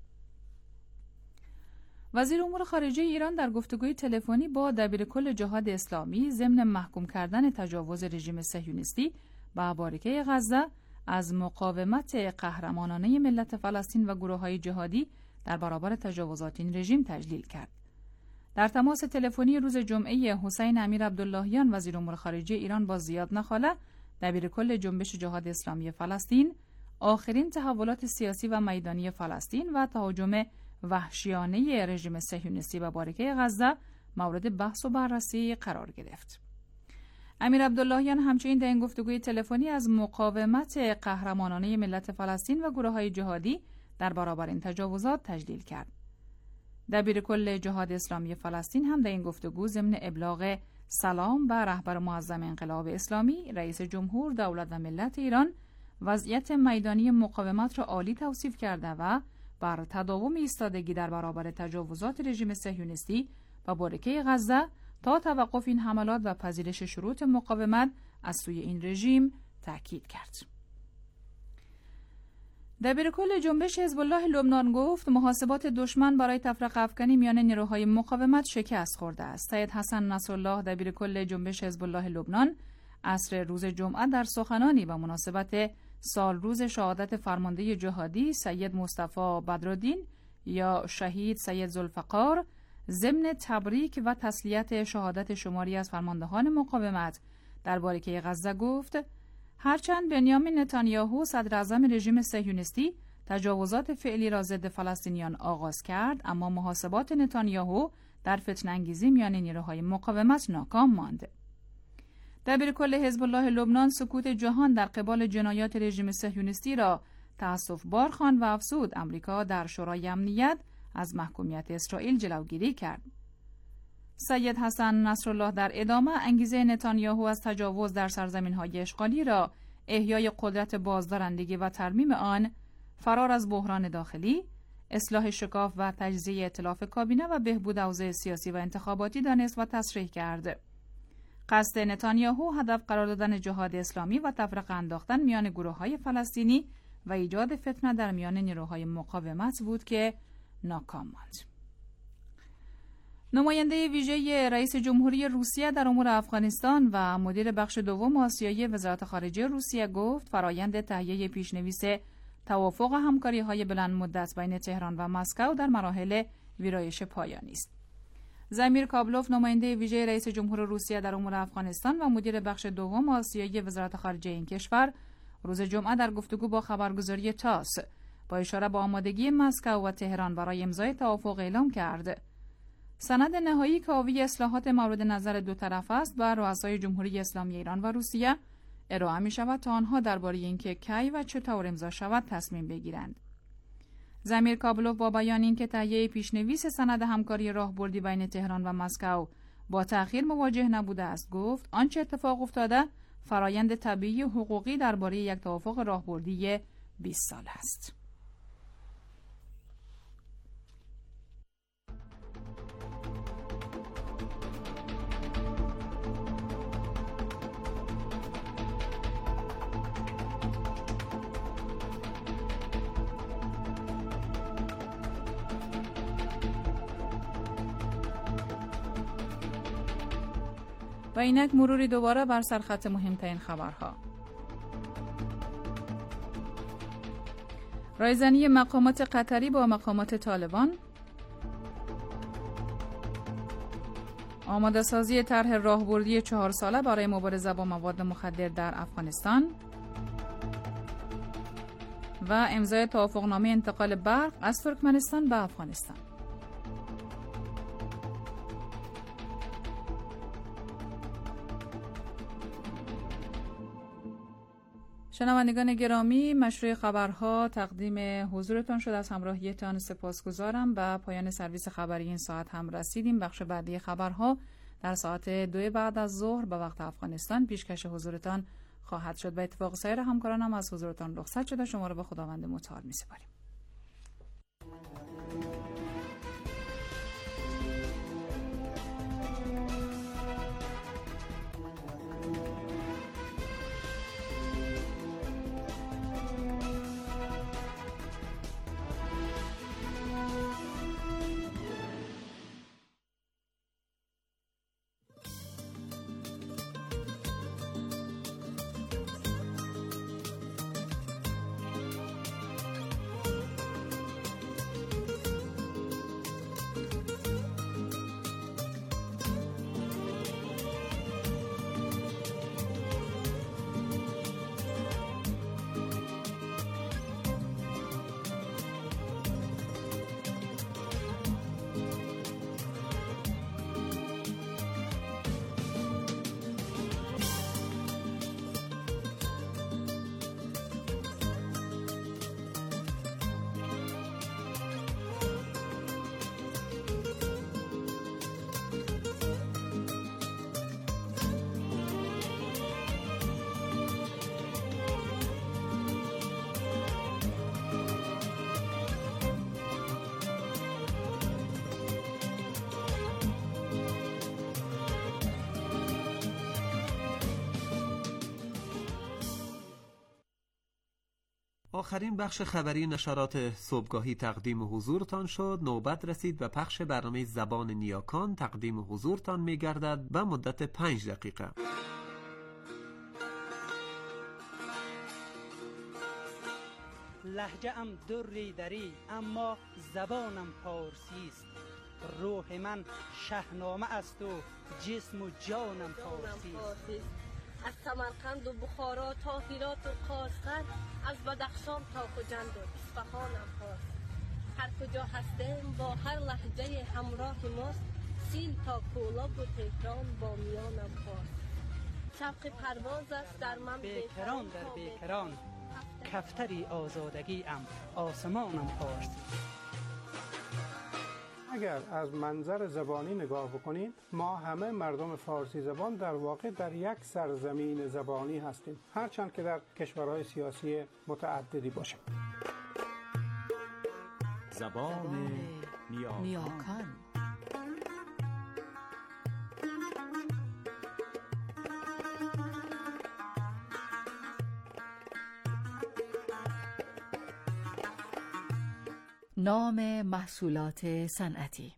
وزیر امور خارجه ایران در گفتگوی تلفنی با دبیرکل جهاد اسلامی ضمن محکوم کردن تجاوز رژیم صهیونیستی به باریکه غزه از مقاومت قهرمانانه ملت فلسطین و گروه‌های جهادی در برابر تجاوزات این رژیم تجلیل کرد. در تماس تلفنی روز جمعه حسین امیر عبداللهیان وزیر امور خارجه ایران با زیاد نخاله دبیرکل جنبش جهاد اسلامی فلسطین آخرین تحولات سیاسی و میدانی فلسطین و تهاجم وحشیانه رژیم صهیونیستی به باریکه غزه مورد بحث و بررسی قرار گرفت. امیر عبداللهیان همچنین در این گفتگوی تلفنی از مقاومت قهرمانانه ملت فلسطین و گروه‌های جهادی در برابر این تجاوزات تجلیل کرد. دبیرکل جهاد اسلامی فلسطین هم در این گفتگو ضمن ابلاغ سلام به رهبر معظم انقلاب اسلامی، رئیس جمهور دولت و ملت ایران، وضعیت میدانی مقاومت را عالی توصیف کرده و بر تداوم ایستادگی در برابر تجاوزات رژیم صهیونیستی و بارکه غزه تا توقف این حملات و پذیرش شروط مقاومت از سوی این رژیم تاکید کرد. دبیرکل جنبش حزب الله لبنان گفت محاسبات دشمن برای تفرقه افکنی میان نیروهای مقاومت شکست خورده است. سید حسن نصرالله دبیرکل جنبش حزب الله لبنان عصر روز جمعه در سخنانی به مناسبت سال روز شهادت فرمانده جهادی سید مصطفی بدرالدین یا شهید سید ذوالفقار ضمن تبریک و تسلیت شهادت شماری از فرماندهان مقاومت در بارکه غزه گفت هرچند بنیامین نتانیاهو صدر اعظم رژیم صهیونیستی تجاوزات فعلی را ضد فلسطینیان آغاز کرد، اما محاسبات نتانیاهو در فتنه‌انگیزی میان نیروهای مقاومت ناکام ماند. دبیرکل حزب الله لبنان سکوت جهان در قبال جنایات رژیم صهیونیستی را تأسف بار خواند و افزود آمریکا در شورای امنیت از محکومیت اسرائیل جلوگیری کرد. سید حسن نصرالله در ادامه انگیزه نتانیاهو از تجاوز در سرزمین‌های اشغالی را احیای قدرت بازدارندگی و ترمیم آن، فرار از بحران داخلی، اصلاح شکاف و تجزیه ائتلاف کابینه و بهبود اوضاع سیاسی و انتخاباتی دانست و تصریح کرد. قصد نتانیاهو هدف قرار دادن جهاد اسلامی و تفرقه انداختن میان گروه‌های فلسطینی و ایجاد فتنه در میان نیروهای مقاومت بود که ناکام ماند. نماینده ویژه رئیس جمهوری روسیه در امور افغانستان و مدیر بخش دوم آسیایی وزارت خارجه روسیه گفت فرایند تهیه پیشنویس توافق همکاری‌های بلند مدت بین تهران و مسکو در مراحل ویرایش پایانی است. زمیر کابلوف نماینده ویژه رئیس جمهور روسیه در امور افغانستان و مدیر بخش دوم آسیایی وزارت خارجه این کشور روز جمعه در گفتگو با خبرگزاری تاس با اشاره به آمادگی مسکو و تهران برای امضای توافق اعلام کرد. سند نهایی که حاوی اصلاحات مورد نظر دو طرف است بر رؤسای جمهوری اسلامی ایران و روسیه ارائه می شود تا آنها درباره اینکه کی و چطور امضا شود تصمیم بگیرند. زمیر کابلوف با بیان اینکه تهیه پیشنویس سند همکاری راهبردی بین تهران و مسکو با تأخیر مواجه نبوده است گفت آنچه اتفاق افتاده فرایند طبیعی حقوقی درباره یک توافق راهبردی 20 ساله است. و اینک مروری دوباره بر سرخط مهمترین خبرها. رایزنی مقامات قطری با مقامات طالبان، آماده سازی طرح راهبردی 4 ساله برای مبارزه با مواد مخدر در افغانستان و امضای توافقنامه انتقال برق از ترکمنستان به افغانستان. شنوندگان گرامی، مشروع خبرها تقدیم حضورتان شد. از همراهیتان سپاسگزارم. به پایان سرویس خبری این ساعت هم رسیدیم. بخش بعدی خبرها در ساعت 2 بعد از ظهر به وقت افغانستان پیشکش حضورتان خواهد شد. به اتفاق سایر همکارانم از حضورتان رخصت شده. شما را به خداوند متعال می‌سپاریم. آخرین بخش خبری نشرات صبحگاهی تقدیم حضورتان شد. نوبت رسید به پخش برنامه زبان نیاکان. تقدیم حضورتان می‌گردد به مدت 5 دقیقه. لهجه ام دری دری اما زبانم پارسی است. روح من شاهنامه است و جسم و جانم فارسی است. از سمرقند و بخارا تا هرات و قازغن، از بدخشان تا خوجند و اصفهانم فارسی. هر کجا هستیم با هر لهجه همراه ماست. سین تا کولاب و تهران با میانم فارسی. شوق پرواز است در من بیکران در بیکران، کفتری آزادگی ام آسمانم فارسی. اگر از منظر زبانی نگاه بکنیم، ما همه مردم فارسی زبان در واقع در یک سرزمین زبانی هستیم، هرچند که در کشورهای سیاسی متعددی باشیم. زبان نیاکان. نام محصولات صنعتی.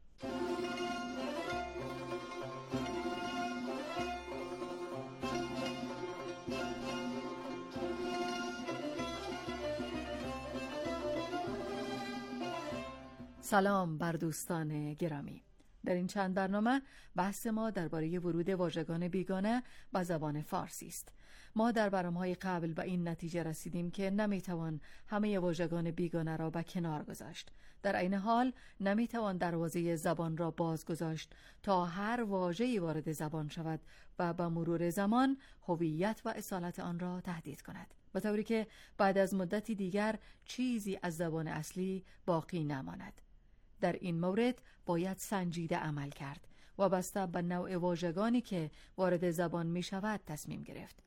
سلام بر دوستان گرامی. در این چند برنامه بحث ما درباره ورود واژگان بیگانه به زبان فارسی است. ما در برنامه‌های قبل به این نتیجه رسیدیم که نمیتوان همه واژگان بیگانه را به کنار گذاشت. در عین حال نمیتوان دروازه زبان را باز گذاشت تا هر واژه‌ای وارد زبان شود و به مرور زمان هویت و اصالت آن را تهدید کند، به طوری که بعد از مدتی دیگر چیزی از زبان اصلی باقی نماند. در این مورد باید سنجیده عمل کرد و بسته به نوع واژگانی که وارد زبان می شود تصمیم گرفت.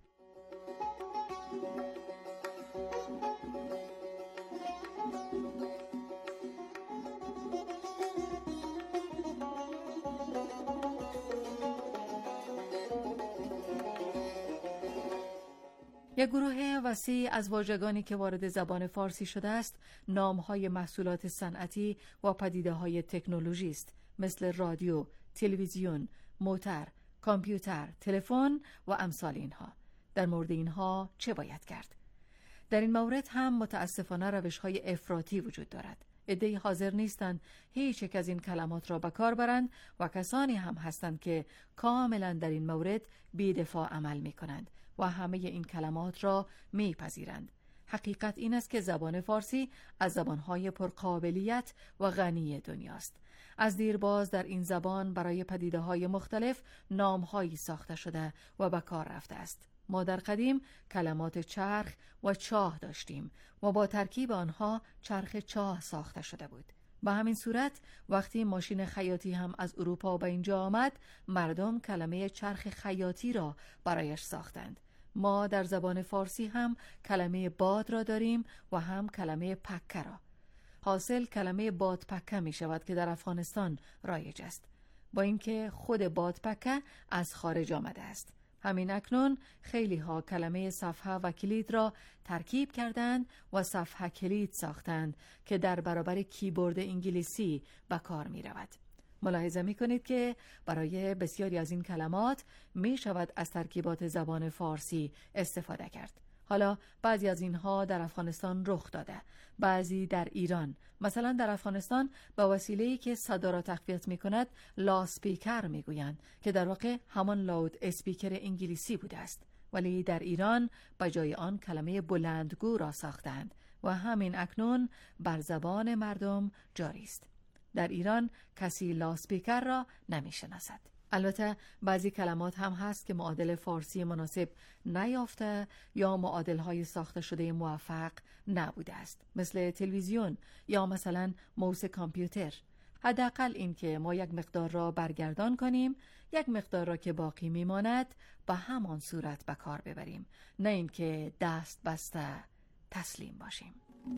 یک گروه وسیع از واژگانی که وارد زبان فارسی شده است، نام‌های محصولات صنعتی و پدیده‌های تکنولوژی است، مثل رادیو، تلویزیون، موتر، کامپیوتر، تلفن و امثال اینها. در مورد اینها چه باید کرد؟ در این مورد هم متاسفانه روش‌های افراطی وجود دارد. عده‌ای حاضر نیستند هیچ یک از این کلمات را به کار برند و کسانی هم هستند که کاملا در این مورد بی‌دفاع عمل می‌کنند و همه این کلمات را میپذیرند. حقیقت این است که زبان فارسی از زبانهای پرقابلیت و غنی دنیاست. از دیرباز در این زبان برای پدیده‌های مختلف نام‌هایی ساخته شده و به کار رفته است. ما در قدیم کلمات چرخ و چاه داشتیم و با ترکیب آنها چرخ چاه ساخته شده بود. به همین صورت وقتی ماشین خیاطی هم از اروپا به اینجا آمد، مردم کلمه چرخ خیاطی را برایش ساختند. ما در زبان فارسی هم کلمه باد را داریم و هم کلمه پکه را. حاصل کلمه باد پکه می شود که در افغانستان رایج است، با اینکه خود باد پکه از خارج آمده است. همین اکنون خیلی ها کلمه صفحه و کلید را ترکیب کردند و صفحه کلید ساختند که در برابر کیبورد انگلیسی به کار می رود. ملاحظه می کنید که برای بسیاری از این کلمات می شود از ترکیبات زبان فارسی استفاده کرد. حالا بعضی از اینها در افغانستان رخ داده، بعضی در ایران. مثلا در افغانستان با وسیله‌ای که صدا را تقویت می‌کند لاسپیکر می‌گویند که در واقع همان لاود اسپیکر انگلیسی بوده است، ولی در ایران به جای آن کلمه بلندگو را ساختند و همین اکنون بر زبان مردم جاری است. در ایران کسی لاسپیکر را نمی‌شناسد. البته بعضی کلمات هم هست که معادل فارسی مناسب نیافته یا معادل‌های ساخته شده موفق نبوده است، مثل تلویزیون یا مثلا موس کامپیوتر. حداقل این که ما یک مقدار را برگردان کنیم، یک مقدار را که باقی میماند به همان صورت به کار ببریم، نه اینکه دست بسته تسلیم باشیم.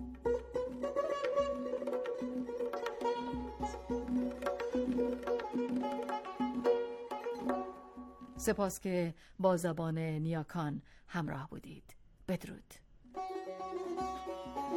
سپاس که با زبان نیاکان همراه بودید. بدرود.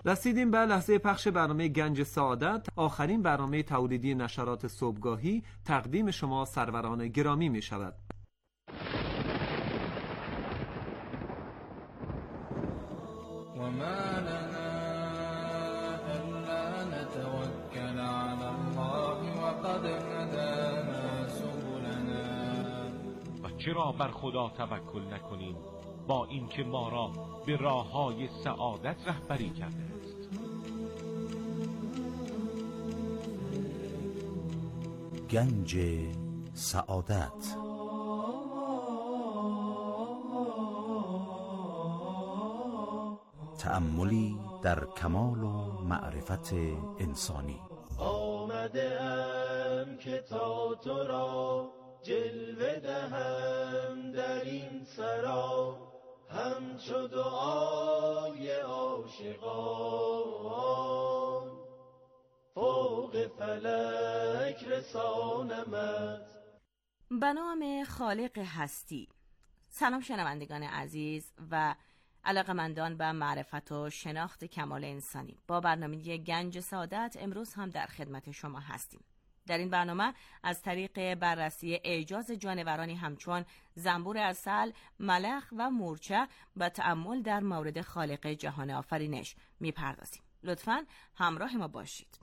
رسیدیم به لحظه پخش برنامه گنج سعادت، آخرین برنامه تولیدی نشرات صبحگاهی. تقدیم شما سروران گرامی می شود. چرا بر خدا توکل نکنیم با اینکه ما را به راه‌های سعادت رهبری کرده است؟ گنج سعادت. تأملی در کمال و معرفت انسانی. آمده ام که تا تو را جلوه دهم در این سرا، همچو دعای عاشقان فوق فلک رسانمت. به نام خالق هستی. سلام شنوندگان عزیز و علاقه‌مندان به معرفت و شناخت کمال انسانی. با برنامه گنج سعادت امروز هم در خدمت شما هستیم. در این برنامه از طریق بررسی اعجاز جانورانی همچون زنبور عسل، ملخ و مورچه به تأمل در مورد خالق جهان آفرینش میپردازیم. لطفاً همراه ما باشید.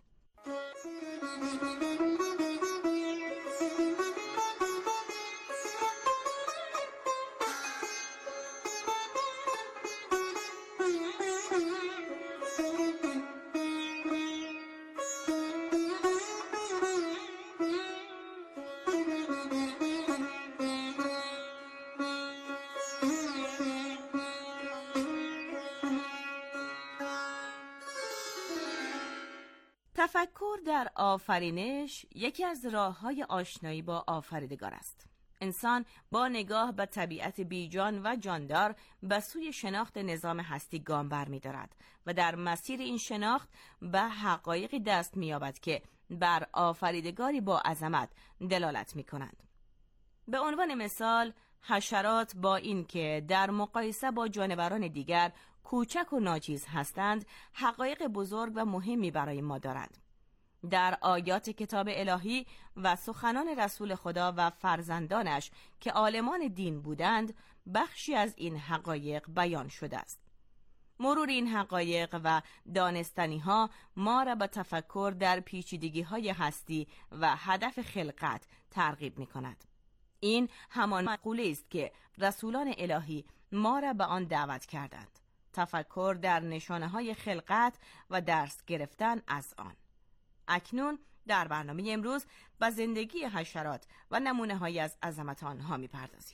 تفکر در آفرینش یکی از راه‌های آشنایی با آفریدگار است. انسان با نگاه به طبیعت بیجان و جاندار به سوی شناخت نظام هستی گام برمی‌دارد و در مسیر این شناخت به حقایقی دست می‌یابد که بر آفریدگاری با عظمت دلالت می‌کنند. به عنوان مثال، حشرات با اینکه در مقایسه با جانوران دیگر کوچک و ناچیز هستند، حقایق بزرگ و مهمی برای ما دارند. در آیات کتاب الهی و سخنان رسول خدا و فرزندانش که عالمان دین بودند، بخشی از این حقایق بیان شده است. مرور این حقایق و دانستنی ها ما را به تفکر در پیچیدگی های هستی و هدف خلقت ترغیب می کند. این همان مقوله است که رسولان الهی ما را به آن دعوت کردند. تفکر در نشانه های خلقت و درس گرفتن از آن. اکنون در برنامه امروز به زندگی حشرات و نمونه هایی از عظمت آنها می پردازیم.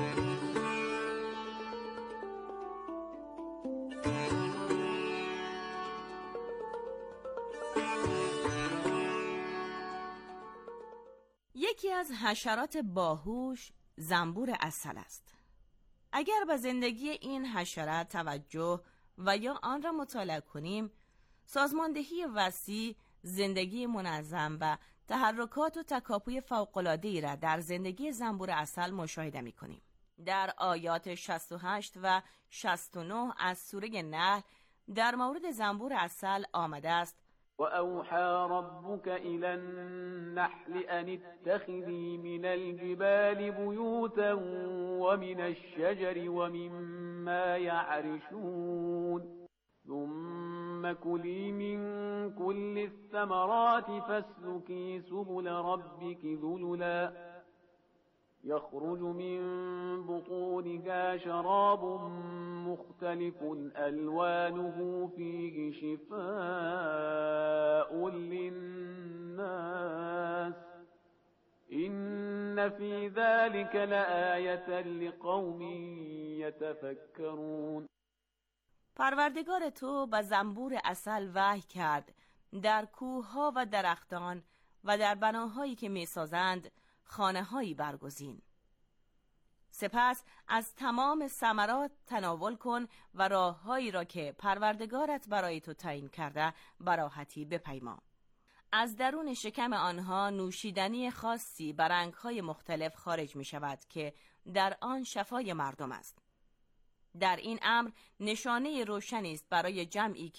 یکی از حشرات باهوش زنبور عسل است. اگر به زندگی این حشره توجه و یا آن را مطالعه کنیم، سازماندهی وسیع، زندگی منظم و تحرکات و تکاپوی فوق‌العاده‌ای را در زندگی زنبور عسل مشاهده می‌کنیم. در آیات 68 و 69 از سوره نحل در مورد زنبور عسل آمده است: وأوحى ربك إلى النحل أن اتخذي من الجبال بيوتا ومن الشجر ومما يعرشون ثم كلي من كل الثمرات فاسلكي سبل ربك ذللا يخرج من بطونها شراب مختلف ألوانه فيه شفاء للناس إن في ذلك لآية لقوم يتفكرون. پروردگار تو به زنبور عسل وحی کرد در کوه‌ها و درختان و در بناهایی که می‌سازند خانه‌هایی برگزین. سپس از تمام ثمرات تناول کن و راه‌هایی را که پروردگارت برای تو تعیین کرده به راحتی بپیما. از درون شکم آنها نوشیدنی خاصی به رنگ‌های مختلف خارج می‌شود که در آن شفای مردم است. در این امر نشانه روشنی است برای جمعی که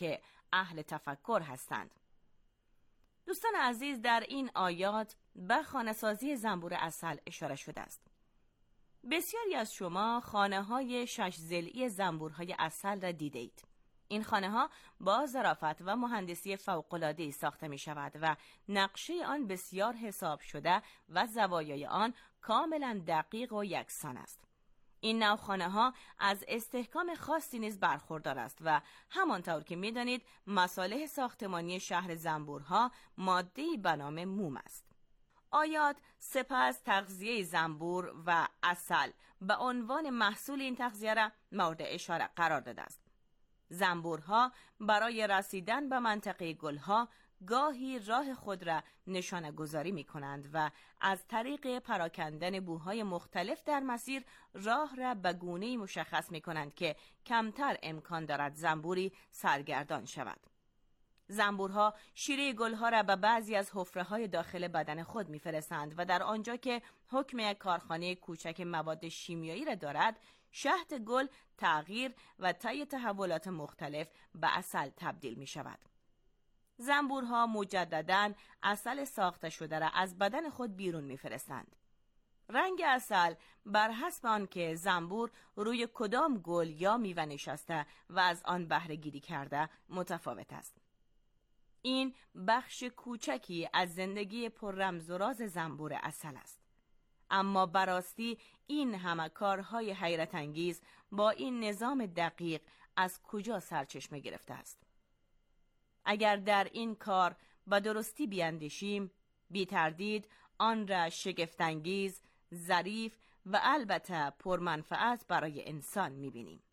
اهل تفکر هستند. دوستان عزیز، در این آیات به خانه‌سازی زنبور عسل اشاره شده است. بسیاری از شما خانه‌های 6 ضلعی زنبورهای عسل را دیدید. این خانه‌ها با ظرافت و مهندسی فوق‌العاده‌ای ساخته می‌شود و نقشه آن بسیار حساب شده و زوایای آن کاملا دقیق و یکسان است. این نوع خانه‌ها از استحکام خاصی نیز برخوردار است و همانطور که می‌دانید مصالح ساختمانی شهر زنبورها ماده‌ای به نام موم است. آیات سپس تغذیه زنبور و عسل به عنوان محصول این تغذیه را مورد اشاره قرار داده است. زنبورها برای رسیدن به منطقه گلها گاهی راه خود را نشانه گذاری می کنند و از طریق پراکندن بوهای مختلف در مسیر راه را به گونه‌ای مشخص می کنند که کمتر امکان دارد زنبوری سرگردان شود. زنبورها شیره گلها را به بعضی از حفره‌های داخل بدن خود می‌فرستند و در آنجا که حکم یک کارخانه کوچک مواد شیمیایی را دارد، شهد گل تغییر و طی تحولات مختلف به عسل تبدیل می‌شود. زنبورها مجدداً عسل ساخته شده را از بدن خود بیرون می‌فرستند. رنگ عسل بر حسب آنکه زنبور روی کدام گل یا میوه نشسته و از آن بهره گیری کرده متفاوت است. این بخش کوچکی از زندگی پر رمز و راز زنبور عسل است. اما براستی این همه کارهای حیرت انگیز با این نظام دقیق از کجا سرچشمه گرفته است؟ اگر در این کار به درستی بیاندیشیم، بی تردید آن را شگفت انگیز، ظریف و البته پرمنفعت برای انسان می‌بینیم.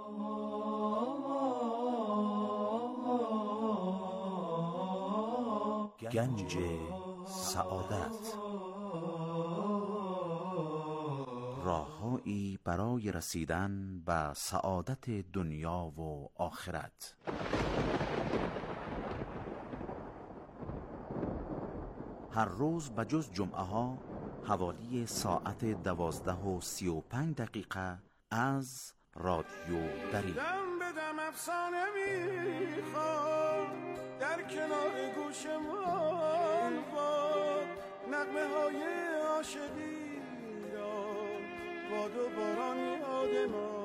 گنج سعادت، راههایی برای رسیدن به سعادت دنیا و آخرت. هر روز بجز جمعه ها حوالی ساعت 12:35 از رادیو دری دم به دم افسانه میخواد در کنار گوشمان باد نغمه های عاشقی را باد و باران یادمان.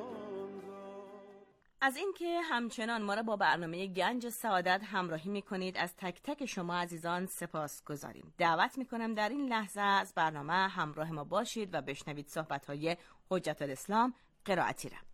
از اینکه همچنان ما را با برنامه گنج سعادت همراهی می‌کنید از تک تک شما عزیزان سپاس گذاریم. دعوت می‌کنم در این لحظه از برنامه همراه ما باشید و بشنوید صحبت‌های حجت الاسلام قرائتی را.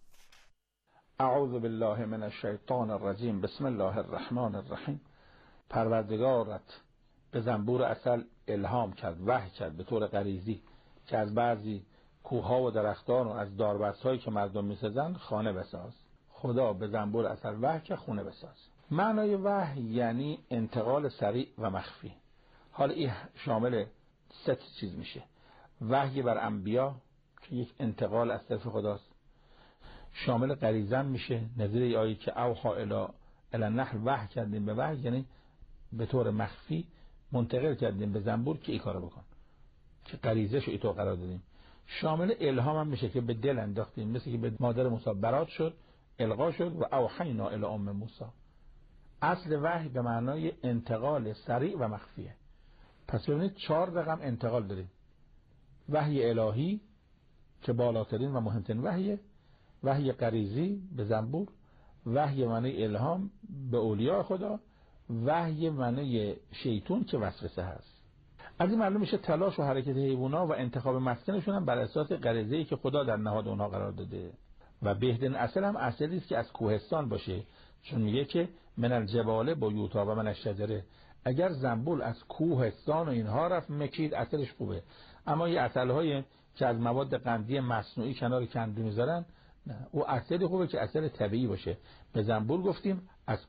اعوذ بالله من الشیطان الرجیم. بسم الله الرحمن الرحیم. پروردگارت به زنبور عسل الهام کرد، وحی کرد به طور غریزی که از بعضی کوه‌ها و درختان و از داربست‌هایی که مردم می‌سازند خانه بساز. خدا به زنبور عسل وحی که خونه بساز. معنای وحی یعنی انتقال سریع و مخفی. حالا این شامل 3 چیز میشه. وحی بر انبیا که یک انتقال از طرف خداست. شامل غریزه میشه، نظیر آیه که اوحا الی النحل وحی کردیم به وحی، یعنی به طور مخفی منتقل کردیم به زنبور که این کارو بکن، که غریزه‌شو ایتو قرار دادیم. شامل الهام هم میشه که به دل انداختیم، مثل که به مادر موسی برات شد، القا شد و اوحینا الی ام موسی. اصل وحی به معنای انتقال سریع و مخفیه. پس ببینید 4 رقم انتقال داریم. وحی الهی که بالاترین و مهمترین وحیه، وحی غریزی به زنبور، وحی معنی الهام به اولیاء خدا، وحی معنی شیطون که وسوسه هست. از این معلوم میشه تلاش و حرکت حیوونا و انتخاب مسکنشون هم بر اساس غریزه‌ای که خدا در نهاد اونها قرار داده. و بهترین اصل هم اصلی است که از کوهستان باشه، چون میگه که من الجبال بیوتا و من الشجره. اگر زنبور از کوهستان و اینها رفت مکید اصلش خوبه، اما یه اصل‌های که از مواد قندی مصنوعی کنار کندو میذارن نه، او اصلی خوبه که اصل طبیعی باشه. به زنبور گفتیم از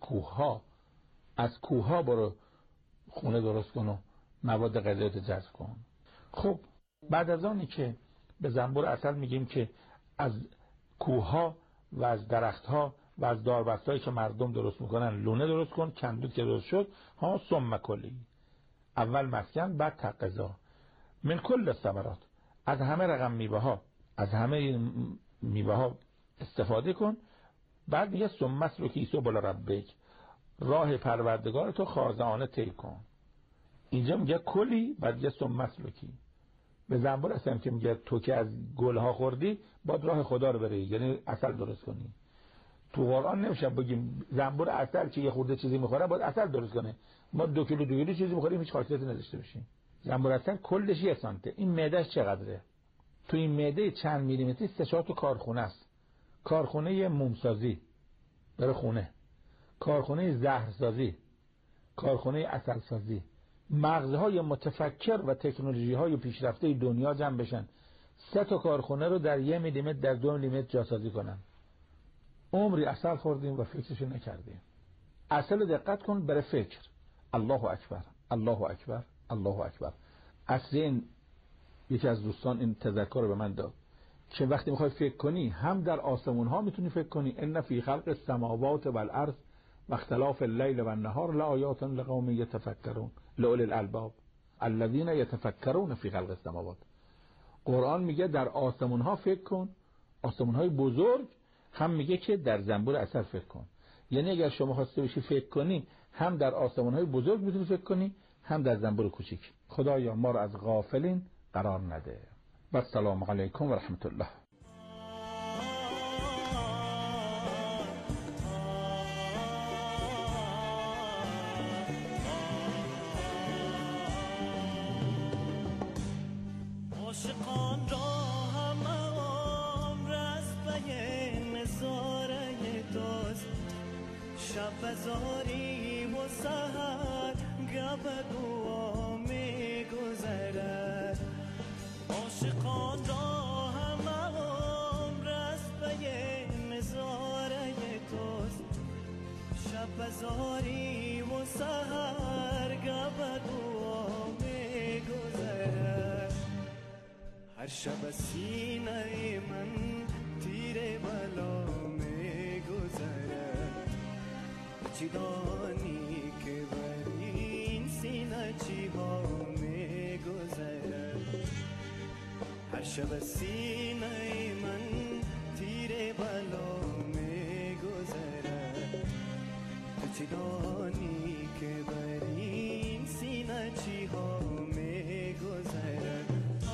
کوه‌ها برو خونه درست کن و مواد غذایی جذب کن. خب بعد از آنی که به زنبور عسل میگیم که از کوه‌ها و از درخت‌ها و از داربستایی که مردم درست میکنن لونه درست کن، کندود که درست شد ها ثم کلی، اول مسکن بعد تقضا من کل ثمرات، از همه رقم میوه‌ها، از همه میوه‌ها استفاده کن. بعد میگه ثم اسلکی سبل ربک، راه پروردگار تو خاضعانه طی کن. اینجا میگه کلی، بعد میگه ثم مسلکی. به زنبور اصلا که میگه تو که از گلها خوردی باید راه خدا رو بری، یعنی عسل درست کنی. تو قرآن نمیشه بگیم زنبور عسل که یه خورده چیزی میخوره باید عسل درست کنه. ما 2 کیلو چیزی میخوریم هیچ خاصیتی نداشته باشیم. زنبور عسل کلش 1 سانته. این معدهش چقدره؟ تو این معده چند میلیمتری 3-4 تا کارخونه است. کارخونه مومسازی برای خونه، کارخونه زهرسازی، کارخونه عسل سازی. مغزهای متفکر و تکنولوژی های پیشرفته دنیا جمع بشن 3 تا کارخونه رو در 1 میلیمتر در 2 میلیمتر جاسازی کنن. عمری عسل خوردیم و فکرشو نکردیم. عسل دقت کن برای فکر. الله اکبر، الله اکبر، الله اکبر. اصل این یکی از دوستان این تذکر رو به من داد که وقتی میخوای فکر کنی هم در آسمون ها میتونی فکر کنی. ان فی خلق السماوات والارض و اختلاف اللیل و النهار لآیات لقوم یتفکرون لأولی الالباب الذین یتفکرون فی خلق السماوات. قرآن میگه در آسمون ها فکر کن، آسمون های بزرگ. هم میگه که در زنبور عسل فکر کن. یعنی اگر شما خواسته باشی فکر کنی هم در آسمون های بزرگ میتونی فکر کنی هم در زنبور کوچیک. خدایا ما رو از غافلین قرار نده. و السلام علیکم و رحمت الله. عاشقان را همه عمر از پی نظاره دوست، شب بزاری و سحر گپ دعا می گذرد. عاشقان را همه عمر از پی نظاره دوست، شب بزاری و سحر گپ دعا می گذرد. هر شب سینه من تیر بلا می گذرد. چی دانی که بر این سینه چی ها می گذرد. هر شب سینه من تیر بلا می گذرد. چی دانی که بر این سینه چی ها می گذرد.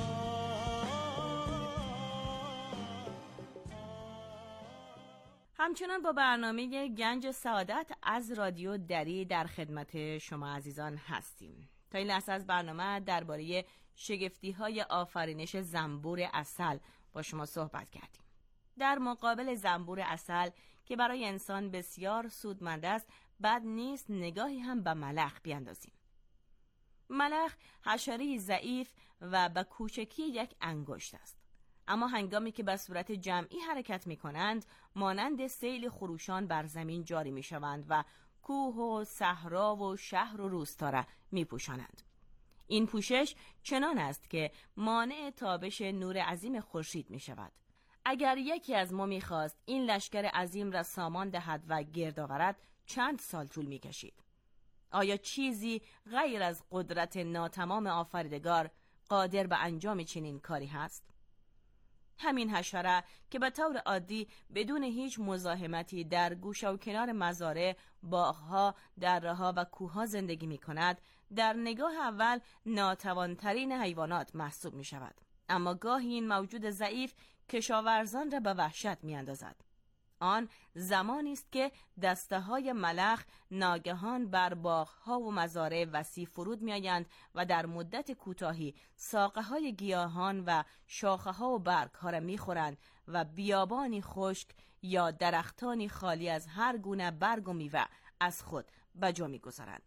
همچنان با برنامه گنج سعادت از رادیو دری در خدمت شما عزیزان هستیم. تا این لحظه از برنامه درباره شگفتی‌های آفرینش زنبور عسل با شما صحبت کردیم. در مقابل زنبور عسل که برای انسان بسیار سودمند است، بد نیست نگاهی هم به ملخ بیاندازیم. ملخ حشره‌ای ضعیف و به کوچکی 1 انگشت است. اما هنگامی که به صورت جمعی حرکت می کنند مانند سیل خروشان بر زمین جاری می شوند و کوه و صحرا و شهر و روستا را می پوشانند. این پوشش چنان است که مانع تابش نور عظیم خورشید می شود. اگر یکی از ما می خواست این لشکر عظیم را سامان دهد و گرد آورد چند سال طول می کشید. آیا چیزی غیر از قدرت ناتمام آفریدگار قادر به انجام چنین کاری هست؟ همین حشره که به طور عادی بدون هیچ مزاحمتی در گوشه و کنار مزارع، باغها، دره‌ها و کوهها زندگی می کند، در نگاه اول ناتوانترین حیوانات محسوب می شود. اما گاهی این موجود ضعیف کشاورزان را به وحشت می اندازد. آن زمانی است که دسته‌های ملخ ناگهان بر باغ‌ها و مزارع وسیع فرود می‌آیند و در مدت کوتاهی ساقه‌های گیاهان و شاخه‌ها و برگ‌ها را می‌خورند و بیابانی خشک یا درختانی خالی از هر گونه برگ و میوه از خود به جا می‌گذارند.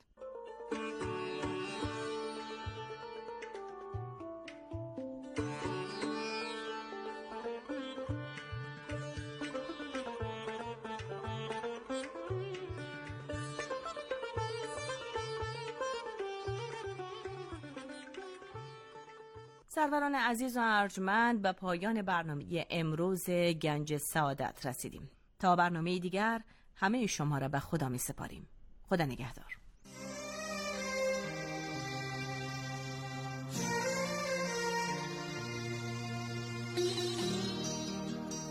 سروران عزیز و ارجمند، به پایان برنامه امروز گنج سعادت رسیدیم. تا برنامه دیگر همه شما را به خدا می سپاریم. خدا نگهدار.